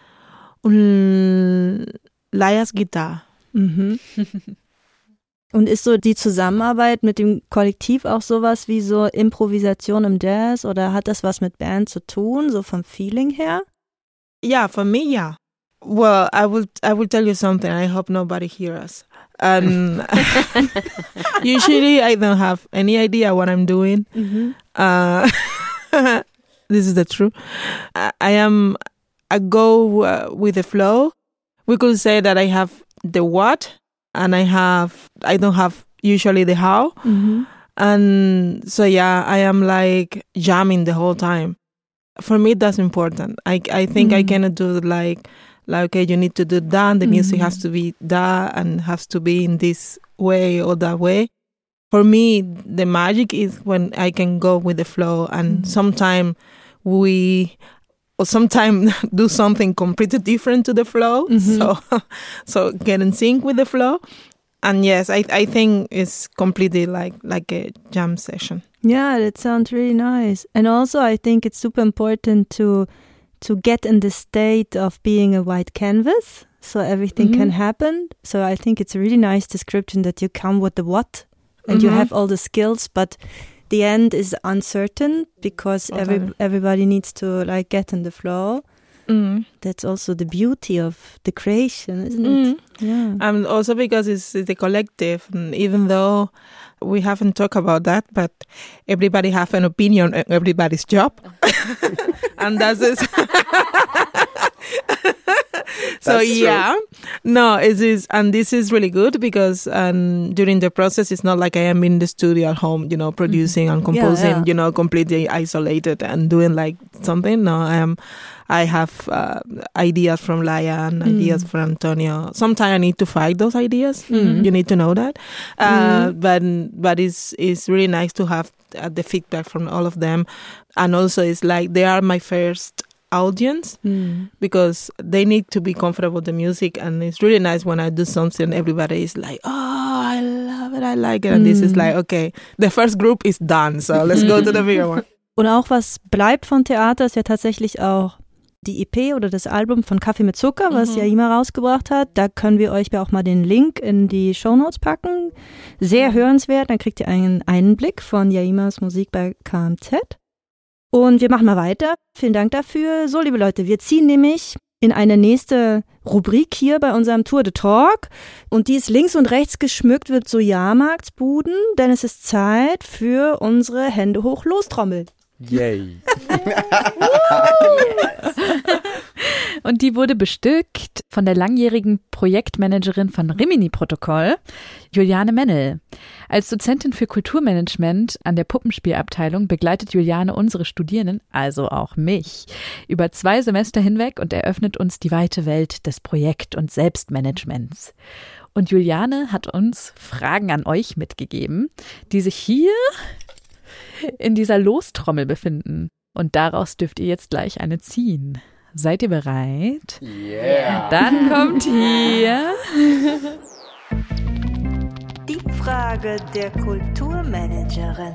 und Laias Gitarre. Mhm. Und ist so die Zusammenarbeit mit dem Kollektiv auch sowas wie so Improvisation im Jazz oder hat das was mit Band zu tun, so vom Feeling her? Yeah, for me, yeah. Well, I will I will tell you something. I hope nobody hears us. Um, usually, I don't have any idea what I'm doing. Mhm. Uh, this is the truth. I, I am. I go uh, with the flow. We could say that I have the what, and I have. I don't have usually the how. Mhm. And so yeah, I am like jamming the whole time. For me, that's important. I I think I Mm. cannot do like like okay, you need to do that. The music Mhm. has to be that and has to be in this way or that way. For me, the magic is when I can go with the flow, and Mm. sometimes we or sometimes do something completely different to the flow. Mhm. So so get in sync with the flow. And yes, I I think it's completely like like a jam session. Yeah, that sounds really nice. And also I think it's super important to to get in the state of being a white canvas. so everything Mhm. can happen. So I think it's a really nice description that you come with the what and you Mhm. have all the skills, but the end is uncertain because every, Totally. everybody needs to like get in the flow. Mm. That's also the beauty of the creation, isn't it? Mm. Yeah. And also because it's, it's the collective, and even though we haven't talked about that, but everybody have an opinion on everybody's job, and that's it. So That's true. yeah, no, it is, and this is really good because um, during the process, it's not like I am in the studio at home, you know, producing and composing, yeah. you know, completely isolated and doing like something. No, I am. I have uh, ideas from Laia and ideas from Antonio. Sometimes I need to fight those ideas. Mm. You need to know that. Uh, But but it's it's really nice to have uh, the feedback from all of them, and also it's like they are my first audience Mm. because they need to be comfortable with the music, and it's really nice when I do something. Everybody is like, "Oh, I love it, I like it," and this is Mm. like, okay, the first group is done, so let's go to the bigger one. Und auch was bleibt von Theater ist ja tatsächlich auch die E P oder das Album von Kaffee mit Zucker, was Mhm. Yaima rausgebracht hat. Da können wir euch ja auch mal den Link in die Shownotes packen. Sehr hörenswert, dann kriegt ihr einen Einblick von Yaimas Musik bei K M Z. Und wir machen mal weiter. Vielen Dank dafür. So, liebe Leute, wir ziehen nämlich in eine nächste Rubrik hier bei unserem Tour de Talk. Und die ist links und rechts geschmückt mit so Jahrmarktsbuden, denn es ist Zeit für unsere Hände hoch Lostrommel. Yay. Und die wurde bestückt von der langjährigen Projektmanagerin von Rimini-Protokoll, Juliane Mennel. Als Dozentin für Kulturmanagement an der Puppenspielabteilung begleitet Juliane unsere Studierenden, also auch mich, über zwei Semester hinweg und eröffnet uns die weite Welt des Projekt- und Selbstmanagements. Und Juliane hat uns Fragen an euch mitgegeben, die sich hier in dieser Lostrommel befinden. Und daraus dürft ihr jetzt gleich eine ziehen. Seid ihr bereit? Yeah. Dann kommt hier Die Frage der Kulturmanagerin.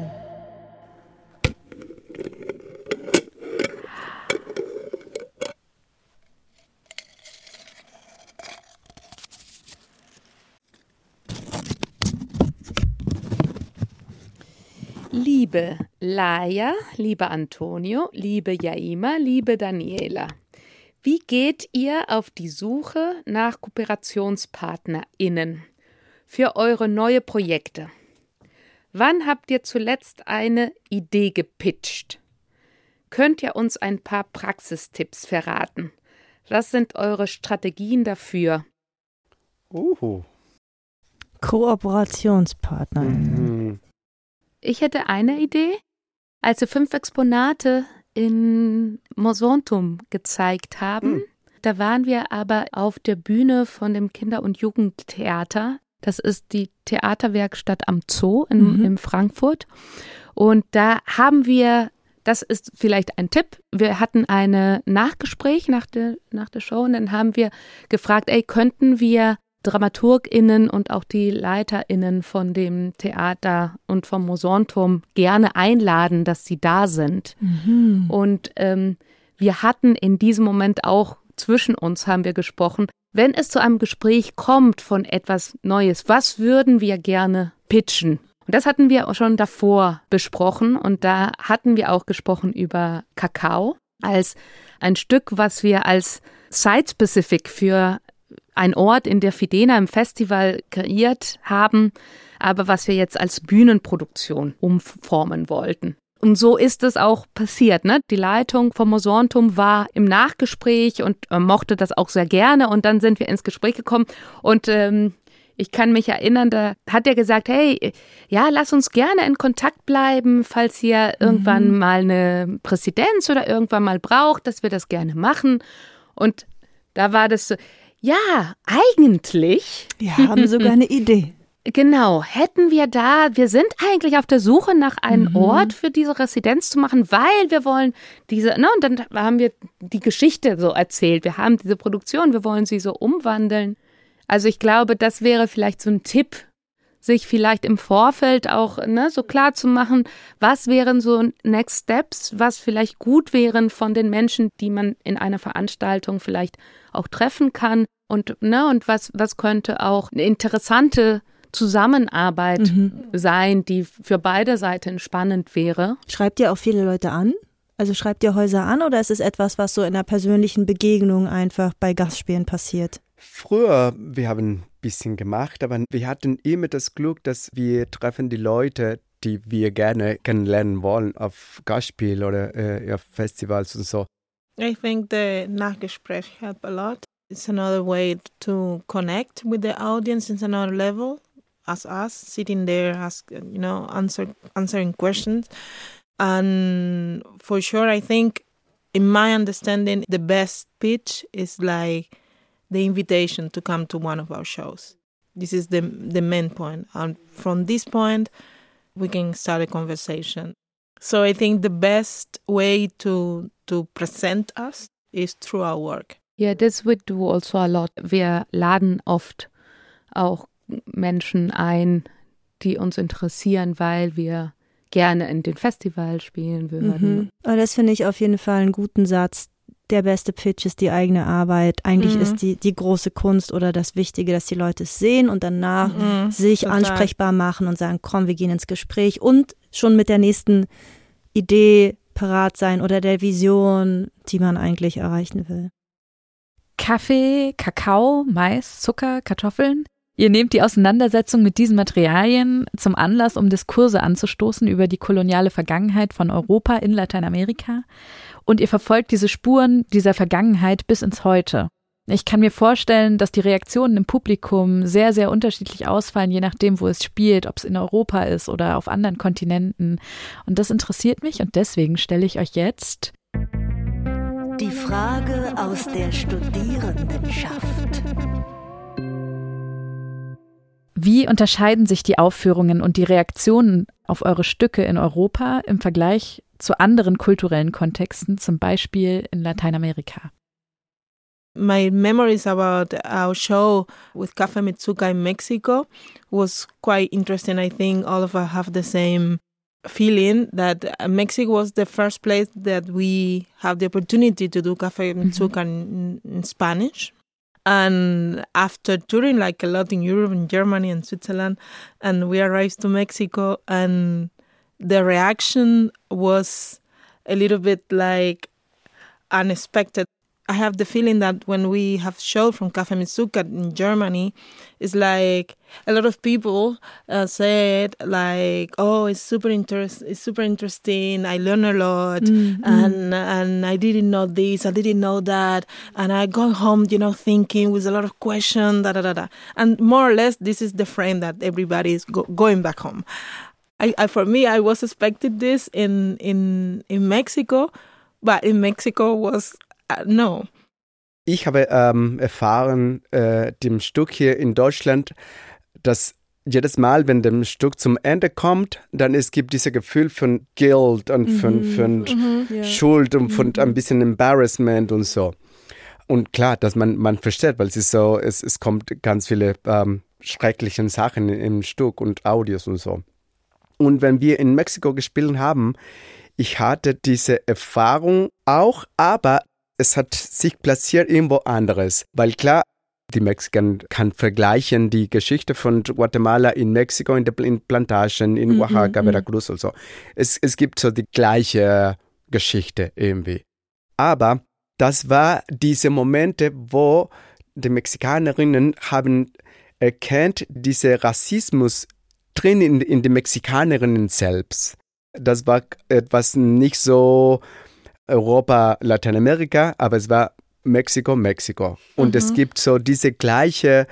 Liebe Laia, liebe Antonio, liebe Yaima, liebe Daniela, wie geht ihr auf die Suche nach KooperationspartnerInnen für eure neue Projekte? Wann habt ihr zuletzt eine Idee gepitcht? Könnt ihr uns ein paar Praxistipps verraten? Was sind eure Strategien dafür? Uh. Kooperationspartner. Mhm. Ich hätte eine Idee. Als wir fünf Exponate in Mosontum gezeigt haben, Hm. da waren wir aber auf der Bühne von dem Kinder- und Jugendtheater. Das ist die Theaterwerkstatt am Zoo in, Mhm. in Frankfurt. Und da haben wir, das ist vielleicht ein Tipp, wir hatten ein Nachgespräch nach der, nach der Show und dann haben wir gefragt, ey, könnten wir DramaturgInnen und auch die LeiterInnen von dem Theater und vom Mosonturm gerne einladen, dass sie da sind. Mhm. Und ähm, wir hatten in diesem Moment auch, zwischen uns haben wir gesprochen, wenn es zu einem Gespräch kommt von etwas Neues, was würden wir gerne pitchen? Und das hatten wir auch schon davor besprochen und da hatten wir auch gesprochen über Kakao als ein Stück, was wir als Site-Specific für ein Ort in der Fidena im Festival kreiert haben, aber was wir jetzt als Bühnenproduktion umformen wollten. Und so ist es auch passiert, ne? Die Leitung vom Mosontum war im Nachgespräch und äh, mochte das auch sehr gerne und dann sind wir ins Gespräch gekommen und ähm, ich kann mich erinnern, da hat er gesagt, hey, ja, lass uns gerne in Kontakt bleiben, falls ihr irgendwann Mhm. mal eine Präsidenz oder irgendwann mal braucht, dass wir das gerne machen. Und da war das so, ja, eigentlich, Wir haben sogar eine Idee. genau, hätten wir da, wir sind eigentlich auf der Suche nach einem Mhm. Ort für diese Residenz zu machen, weil wir wollen diese, ne, und dann haben wir die Geschichte so erzählt, wir haben diese Produktion, wir wollen sie so umwandeln. Also ich glaube, das wäre vielleicht so ein Tipp, sich vielleicht im Vorfeld auch ne, so klar zu machen, was wären so Next Steps, was vielleicht gut wären von den Menschen, die man in einer Veranstaltung vielleicht auch treffen kann und, ne, und was, was könnte auch eine interessante Zusammenarbeit mhm. sein, die für beide Seiten spannend wäre. Schreibt ihr auch viele Leute an? Also schreibt ihr Häuser an oder ist es etwas, was so in einer persönlichen Begegnung einfach bei Gastspielen passiert? Früher, wir haben ein bisschen gemacht, aber wir hatten immer das Glück, dass wir treffen die Leute, die wir gerne kennenlernen wollen, auf Gastspiel oder äh, auf Festivals und so. I think the Nachgespräch help a lot. It's another way to connect with the audience. It's another level as us sitting there, ask, you know, answer, answering questions. And for sure, I think, in my understanding, the best pitch is like the invitation to come to one of our shows. This is the the main point. And from this point, we can start a conversation. So I think the best way to to present us is through our work. Yeah, this we do also a lot. Wir laden oft auch Menschen ein, die uns interessieren, weil wir gerne in den Festivals spielen würden. Mhm. Aber das finde ich auf jeden Fall einen guten Satz. Der beste Pitch ist die eigene Arbeit. Eigentlich mhm. ist die, die große Kunst oder das Wichtige, dass die Leute es sehen und danach mhm. sich Total. ansprechbar machen und sagen, komm, wir gehen ins Gespräch und schon mit der nächsten Idee parat sein oder der Vision, die man eigentlich erreichen will. Kaffee, Kakao, Mais, Zucker, Kartoffeln. Ihr nehmt die Auseinandersetzung mit diesen Materialien zum Anlass, um Diskurse anzustoßen über die koloniale Vergangenheit von Europa in Lateinamerika. Und ihr verfolgt diese Spuren dieser Vergangenheit bis ins Heute. Ich kann mir vorstellen, dass die Reaktionen im Publikum sehr, sehr unterschiedlich ausfallen, je nachdem, wo es spielt, ob es in Europa ist oder auf anderen Kontinenten. Und das interessiert mich und deswegen stelle ich euch jetzt die Frage aus der Studierendenschaft. Wie unterscheiden sich die Aufführungen und die Reaktionen auf eure Stücke in Europa im Vergleich zu anderen kulturellen Kontexten, zum Beispiel in Lateinamerika? My memories about our show with Café mit Zucker in Mexico was quite interesting. I think all of us have the same feeling that Mexico was the first place that we have the opportunity to do Café mit Zucker in, in Spanish. And after touring like a lot in Europe and Germany and Switzerland, and we arrived to Mexico, and the reaction was a little bit like unexpected. I have the feeling that when we have show from Café mit Zucker in Germany, it's like a lot of people uh, said like, "Oh, it's super interest, it's super interesting. I learn a lot, mm-hmm. and and I didn't know this, I didn't know that, and I go home, you know, thinking with a lot of questions, da da da da." And more or less, this is the frame that everybody is go- going back home. I, I, for me, I was expected this in in in Mexico, but in Mexico was. No. Ich habe ähm, erfahren, äh, dem Stück hier in Deutschland, dass jedes Mal, wenn das Stück zum Ende kommt, dann es gibt dieses Gefühl von Guilt und mhm. von, von mhm, yeah. Schuld und von mhm. ein bisschen Embarrassment und so. Und klar, dass man, man versteht, weil es ist so, es, es kommt ganz viele ähm, schreckliche Sachen im Stück und Audios und so. Und wenn wir in Mexiko gespielt haben, ich hatte diese Erfahrung auch, aber es hat sich platziert irgendwo anderes, weil klar, die Mexikaner kann vergleichen die Geschichte von Guatemala in Mexiko, in den Plantagen, in Oaxaca, mm-hmm. Veracruz und so. Es, es gibt so die gleiche Geschichte irgendwie. Aber das war diese Momente, wo die Mexikanerinnen haben erkannt, dieser Rassismus drin in, in den Mexikanerinnen selbst. Das war etwas nicht so Europa, Lateinamerika, aber es war Mexiko, Mexiko. Und mhm. es gibt so diese gleiche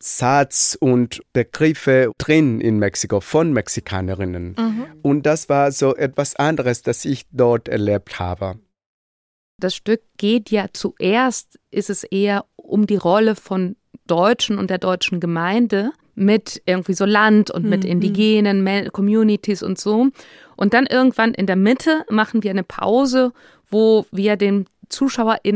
Satz und Begriffe drin in Mexiko von Mexikanerinnen. Mhm. Und das war so etwas anderes, das ich dort erlebt habe. Das Stück geht ja zuerst, ist es eher um die Rolle von Deutschen und der deutschen Gemeinde mit irgendwie so Land und mhm. mit indigenen Communities und so. Und dann irgendwann in der Mitte machen wir eine Pause, wo wir den ZuschauerInnen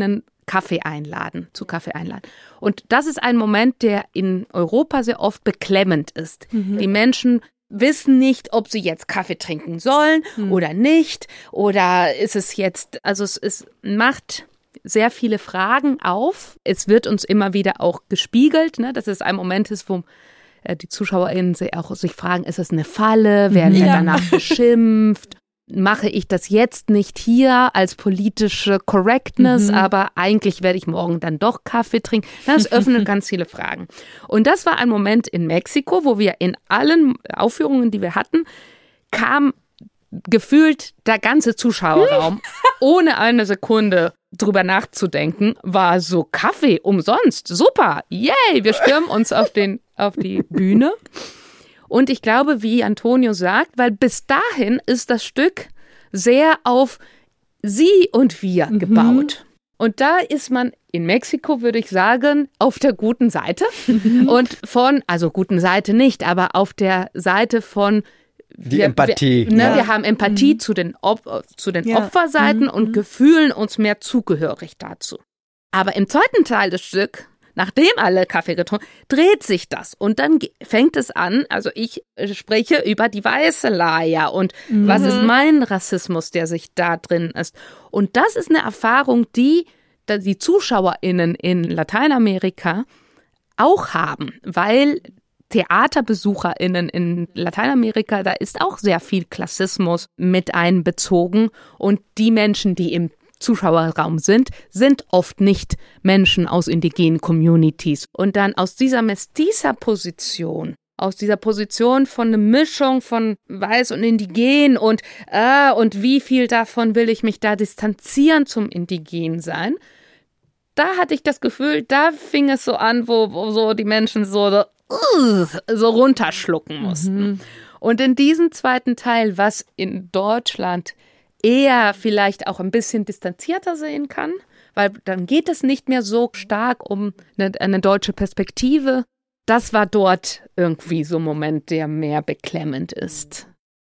Kaffee einladen, zu Kaffee einladen. Und das ist ein Moment, der in Europa sehr oft beklemmend ist. Mhm. Die Menschen wissen nicht, ob sie jetzt Kaffee trinken sollen mhm. oder nicht. Oder ist es jetzt, also es, es macht sehr viele Fragen auf. Es wird uns immer wieder auch gespiegelt, ne, dass es ein Moment ist, wo äh, die ZuschauerInnen sich auch sich fragen, ist es eine Falle? Werden wir ja. danach beschimpft? Mache ich das jetzt nicht hier als politische Correctness, mhm. aber eigentlich werde ich morgen dann doch Kaffee trinken. Das öffnet ganz viele Fragen. Und das war ein Moment in Mexiko, wo wir in allen Aufführungen, die wir hatten, kam gefühlt der ganze Zuschauerraum, ohne eine Sekunde drüber nachzudenken, war so Kaffee umsonst. Super, yay, wir stürmen uns auf, den, auf die Bühne. Und ich glaube, wie Antonio sagt, weil bis dahin ist das Stück sehr auf sie und wir mhm. gebaut. Und da ist man in Mexiko, würde ich sagen, auf der guten Seite. Mhm. Und von, also guten Seite nicht, aber auf der Seite von die wir, Empathie. Wir, ne, ja. wir haben Empathie mhm. zu den, Op- zu den ja. Opferseiten mhm. und fühlen uns mehr zugehörig dazu. Aber im zweiten Teil des Stücks, nachdem alle Kaffee getrunken, dreht sich das und dann fängt es an, also ich spreche über die weiße Laia und mhm. was ist mein Rassismus, der sich da drin ist. Und das ist eine Erfahrung, die die ZuschauerInnen in Lateinamerika auch haben, weil TheaterbesucherInnen in Lateinamerika, da ist auch sehr viel Klassismus mit einbezogen und die Menschen, die im Zuschauerraum sind, sind oft nicht Menschen aus indigenen Communities. Und dann aus dieser Mestiza-Position, aus dieser Position von einer Mischung von Weiß und Indigen und, äh, und wie viel davon will ich mich da distanzieren zum Indigen sein, da hatte ich das Gefühl, da fing es so an, wo, wo so die Menschen so, so, uh, so runterschlucken mussten. Mhm. Und in diesem zweiten Teil, was in Deutschland eher vielleicht auch ein bisschen distanzierter sehen kann, weil dann geht es nicht mehr so stark um eine, eine deutsche Perspektive. Das war dort irgendwie so ein Moment, der mehr beklemmend ist.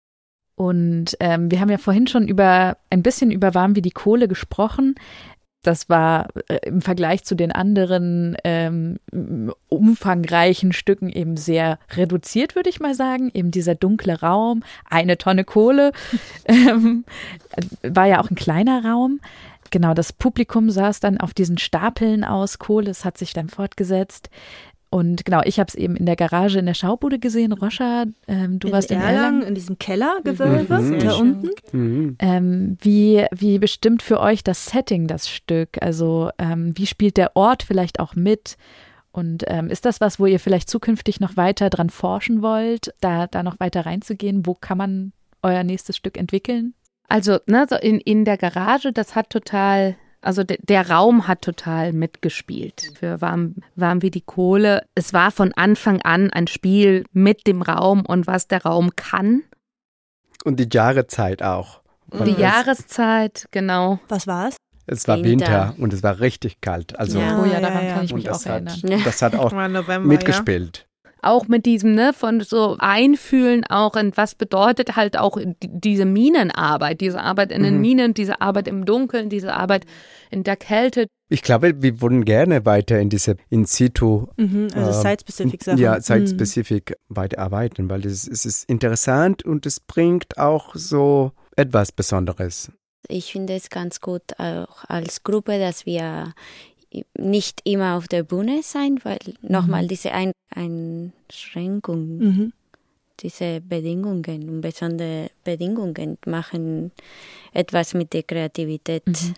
Und ähm, wir haben ja vorhin schon über ein bisschen über Warm wie die Kohle gesprochen. Das war äh, im Vergleich zu den anderen ähm, umfangreichen Stücken eben sehr reduziert, würde ich mal sagen. Eben dieser dunkle Raum, eine Tonne Kohle, ähm, war ja auch ein kleiner Raum. Genau, das Publikum saß dann auf diesen Stapeln aus Kohle, es hat sich dann fortgesetzt. Und genau, ich habe es eben in der Garage in der Schaubude gesehen. Roscha, ähm, du in warst in Erlangen, Erlangen. In diesem Kellergewölbe, mhm. da unten. Mhm. Ähm, wie, wie bestimmt für euch das Setting, das Stück? Also ähm, wie spielt der Ort vielleicht auch mit? Und ähm, ist das was, wo ihr vielleicht zukünftig noch weiter dran forschen wollt, da, da noch weiter reinzugehen? Wo kann man euer nächstes Stück entwickeln? Also ne, so in, in der Garage, das hat total... Also de, der Raum hat total mitgespielt für warm, warm wie die Kohle. Es war von Anfang an ein Spiel mit dem Raum und was der Raum kann. Und die Jahreszeit auch. Und die Jahreszeit, genau. Was war es? Es war Winter, Winter und es war richtig kalt. Also, ja, oh ja, daran ja, ja. kann ich mich auch hat, erinnern. Das hat auch November, mitgespielt. Ja. Auch mit diesem, ne, von so Einfühlen auch in was bedeutet halt auch diese Minenarbeit, diese Arbeit in den mhm. Minen, diese Arbeit im Dunkeln, diese Arbeit in der Kälte. Ich glaube, wir würden gerne weiter in diese In-Situ, mhm, also äh, Site-Specific-Sachen. Ja, Site-Specific mhm. weiterarbeiten, weil es, es ist interessant und es bringt auch so etwas Besonderes. Ich finde es ganz gut auch als Gruppe, dass wir nicht immer auf der Bühne sein, weil mhm. nochmal diese Ein- Einschränkungen, mhm. diese Bedingungen und besondere Bedingungen machen etwas mit der Kreativität. Mhm.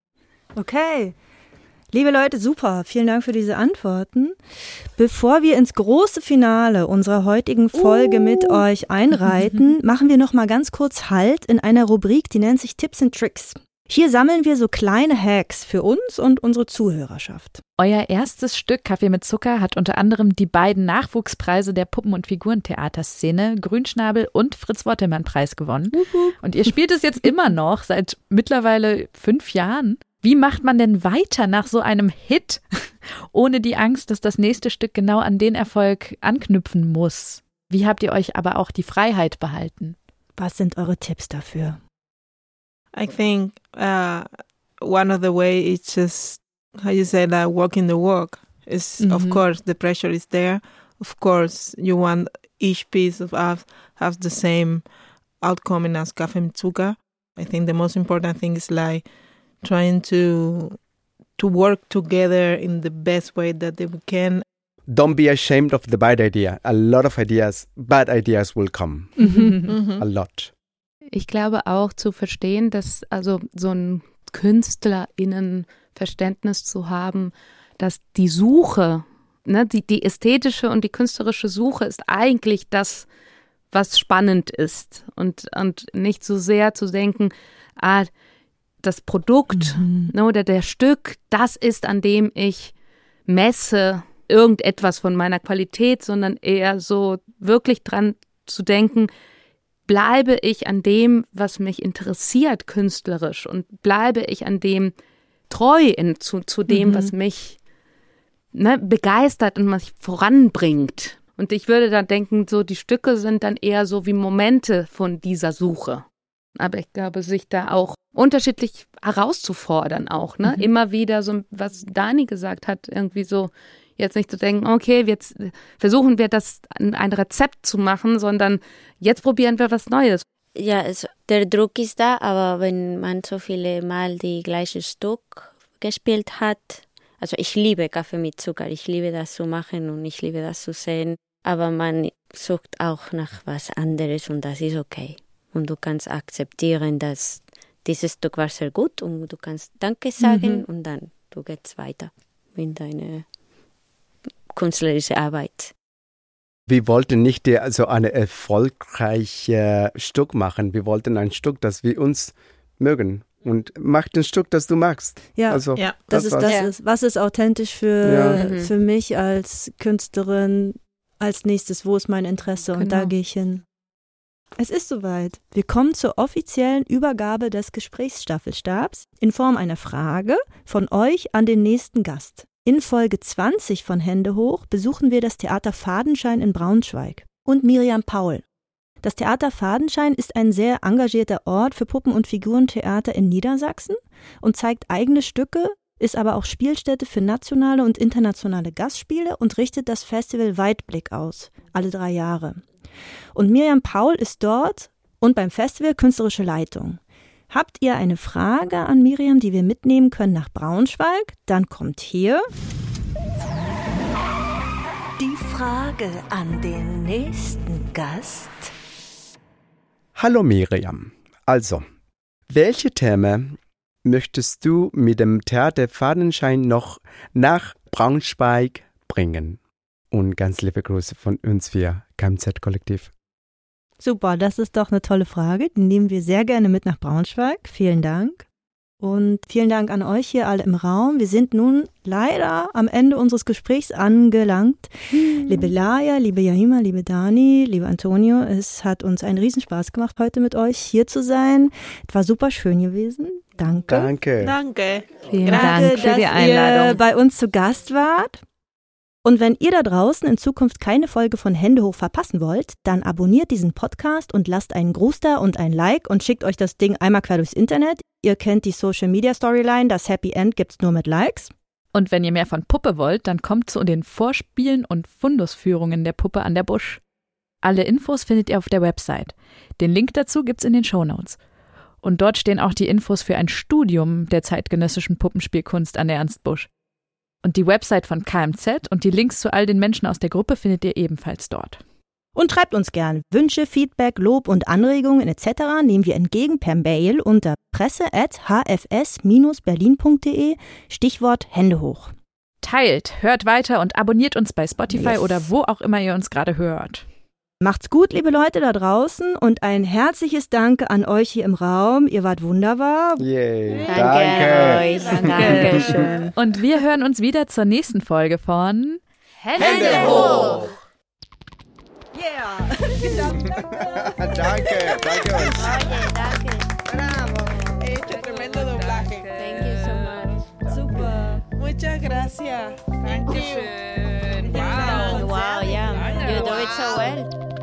Okay. Liebe Leute, super. Vielen Dank für diese Antworten. Bevor wir ins große Finale unserer heutigen Folge uh. mit euch einreiten, machen wir noch mal ganz kurz Halt in einer Rubrik, die nennt sich Tipps and Tricks. Hier sammeln wir so kleine Hacks für uns und unsere Zuhörerschaft. Euer erstes Stück Kaffee mit Zucker hat unter anderem die beiden Nachwuchspreise der Puppen- und Figurentheaterszene, Grünschnabel und Fritz-Wortelmann-Preis gewonnen. Uh-huh. Und ihr spielt es jetzt immer noch, seit mittlerweile fünf Jahren. Wie macht man denn weiter nach so einem Hit, ohne die Angst, dass das nächste Stück genau an den Erfolg anknüpfen muss? Wie habt ihr euch aber auch die Freiheit behalten? Was sind eure Tipps dafür? I think uh, one of the way is just how you say that, walking the walk. It's, Mhm. Of course, the pressure is there. Of course, you want each piece of art have the same outcome as Café mit Zucker. I think the most important thing is like trying to to work together in the best way that we can. Don't be ashamed of the bad idea. A lot of ideas, bad ideas will come. Mhm. A lot. Ich glaube auch zu verstehen, dass also so ein KünstlerInnen-Verständnis zu haben, dass die Suche, ne, die, die ästhetische und die künstlerische Suche ist eigentlich das, was spannend ist. Und, und nicht so sehr zu denken, ah, das Produkt Mhm. ne, oder der Stück, das ist, an dem ich messe irgendetwas von meiner Qualität, sondern eher so wirklich dran zu denken, bleibe ich an dem, was mich interessiert künstlerisch und bleibe ich an dem treu in, zu, zu dem, Mhm. was mich ne, begeistert und mich voranbringt. Und ich würde dann denken, so die Stücke sind dann eher so wie Momente von dieser Suche. Aber ich glaube, sich da auch unterschiedlich herauszufordern auch, ne? Mhm. Immer wieder so, was Dani gesagt hat, irgendwie so, jetzt nicht zu denken, okay, jetzt versuchen wir das ein Rezept zu machen, sondern jetzt probieren wir was Neues. Ja, also der Druck ist da, aber wenn man so viele Mal die gleiche Stück gespielt hat, also ich liebe Kaffee mit Zucker, ich liebe das zu machen und ich liebe das zu sehen, aber man sucht auch nach was anderes und das ist okay. Und du kannst akzeptieren, dass dieses Stück war sehr gut und du kannst Danke sagen Mhm. und dann du gehst weiter in deine künstlerische Arbeit. Wir wollten nicht äh, also eine erfolgreiche Stück machen. Wir wollten ein Stück, das wir uns mögen. Und mach ein Stück, das du magst. Ja, also, Ja, das ist war's. das Ja. ist, was ist authentisch für, Ja. Mhm. für mich als Künstlerin als nächstes, wo ist mein Interesse und da Genau. gehe ich hin. Es ist soweit. Wir kommen zur offiziellen Übergabe des Gesprächsstaffelstabs in Form einer Frage von euch an den nächsten Gast. In Folge zwanzig von Hände hoch besuchen wir das Theater Fadenschein in Braunschweig und Miriam Paul. Das Theater Fadenschein ist ein sehr engagierter Ort für Puppen- und Figurentheater in Niedersachsen und zeigt eigene Stücke, ist aber auch Spielstätte für nationale und internationale Gastspiele und richtet das Festival Weitblick aus, alle drei Jahre. Und Miriam Paul ist dort und beim Festival künstlerische Leitung. Habt ihr eine Frage an Miriam, die wir mitnehmen können nach Braunschweig? Dann kommt hier Die Frage an den nächsten Gast. Hallo Miriam. Also, welche Themen möchtest du mit dem Theater Fadenschein noch nach Braunschweig bringen? Und ganz liebe Grüße von uns wir K M Z-Kollektiv. Super, das ist doch eine tolle Frage. Die nehmen wir sehr gerne mit nach Braunschweig. Vielen Dank. Und vielen Dank an euch hier alle im Raum. Wir sind nun leider am Ende unseres Gesprächs angelangt. Hm. Liebe Laia, liebe Jahima, liebe Dani, liebe Antonio, es hat uns einen Riesenspaß gemacht, heute mit euch hier zu sein. Es war super schön gewesen. Danke. Danke. Danke. Vielen Danke, Dank für dass die ihr Einladung. bei uns zu Gast wart. Und wenn ihr da draußen in Zukunft keine Folge von Hände hoch verpassen wollt, dann abonniert diesen Podcast und lasst einen Gruß da und ein Like und schickt euch das Ding einmal quer durchs Internet. Ihr kennt die Social Media Storyline, das Happy End gibt's nur mit Likes. Und wenn ihr mehr von Puppe wollt, dann kommt zu den Vorspielen und Fundusführungen der Puppe an der Busch. Alle Infos findet ihr auf der Website. Den Link dazu gibt's in den Shownotes. Und dort stehen auch die Infos für ein Studium der zeitgenössischen Puppenspielkunst an der Ernst Busch. Und die Website von K M Z und die Links zu all den Menschen aus der Gruppe findet ihr ebenfalls dort. Und schreibt uns gern Wünsche, Feedback, Lob und Anregungen et cetera nehmen wir entgegen per Mail unter presse at h f s dash berlin punkt d e, Stichwort Hände hoch. Teilt, hört weiter und abonniert uns bei Spotify Yes. oder wo auch immer ihr uns gerade hört. Macht's gut, liebe Leute da draußen, und ein herzliches Danke an euch hier im Raum. Ihr wart wunderbar. Yay. Danke, an euch. Danke schön. Und wir hören uns wieder zur nächsten Folge von Hände hoch! Yeah! Danke, danke euch. Oye, danke. Bravo. He hecho tremendo doblaje. Thank you so much. Super. Muchas gracias. Thank you. Schön. Wow, yeah. You do it so well.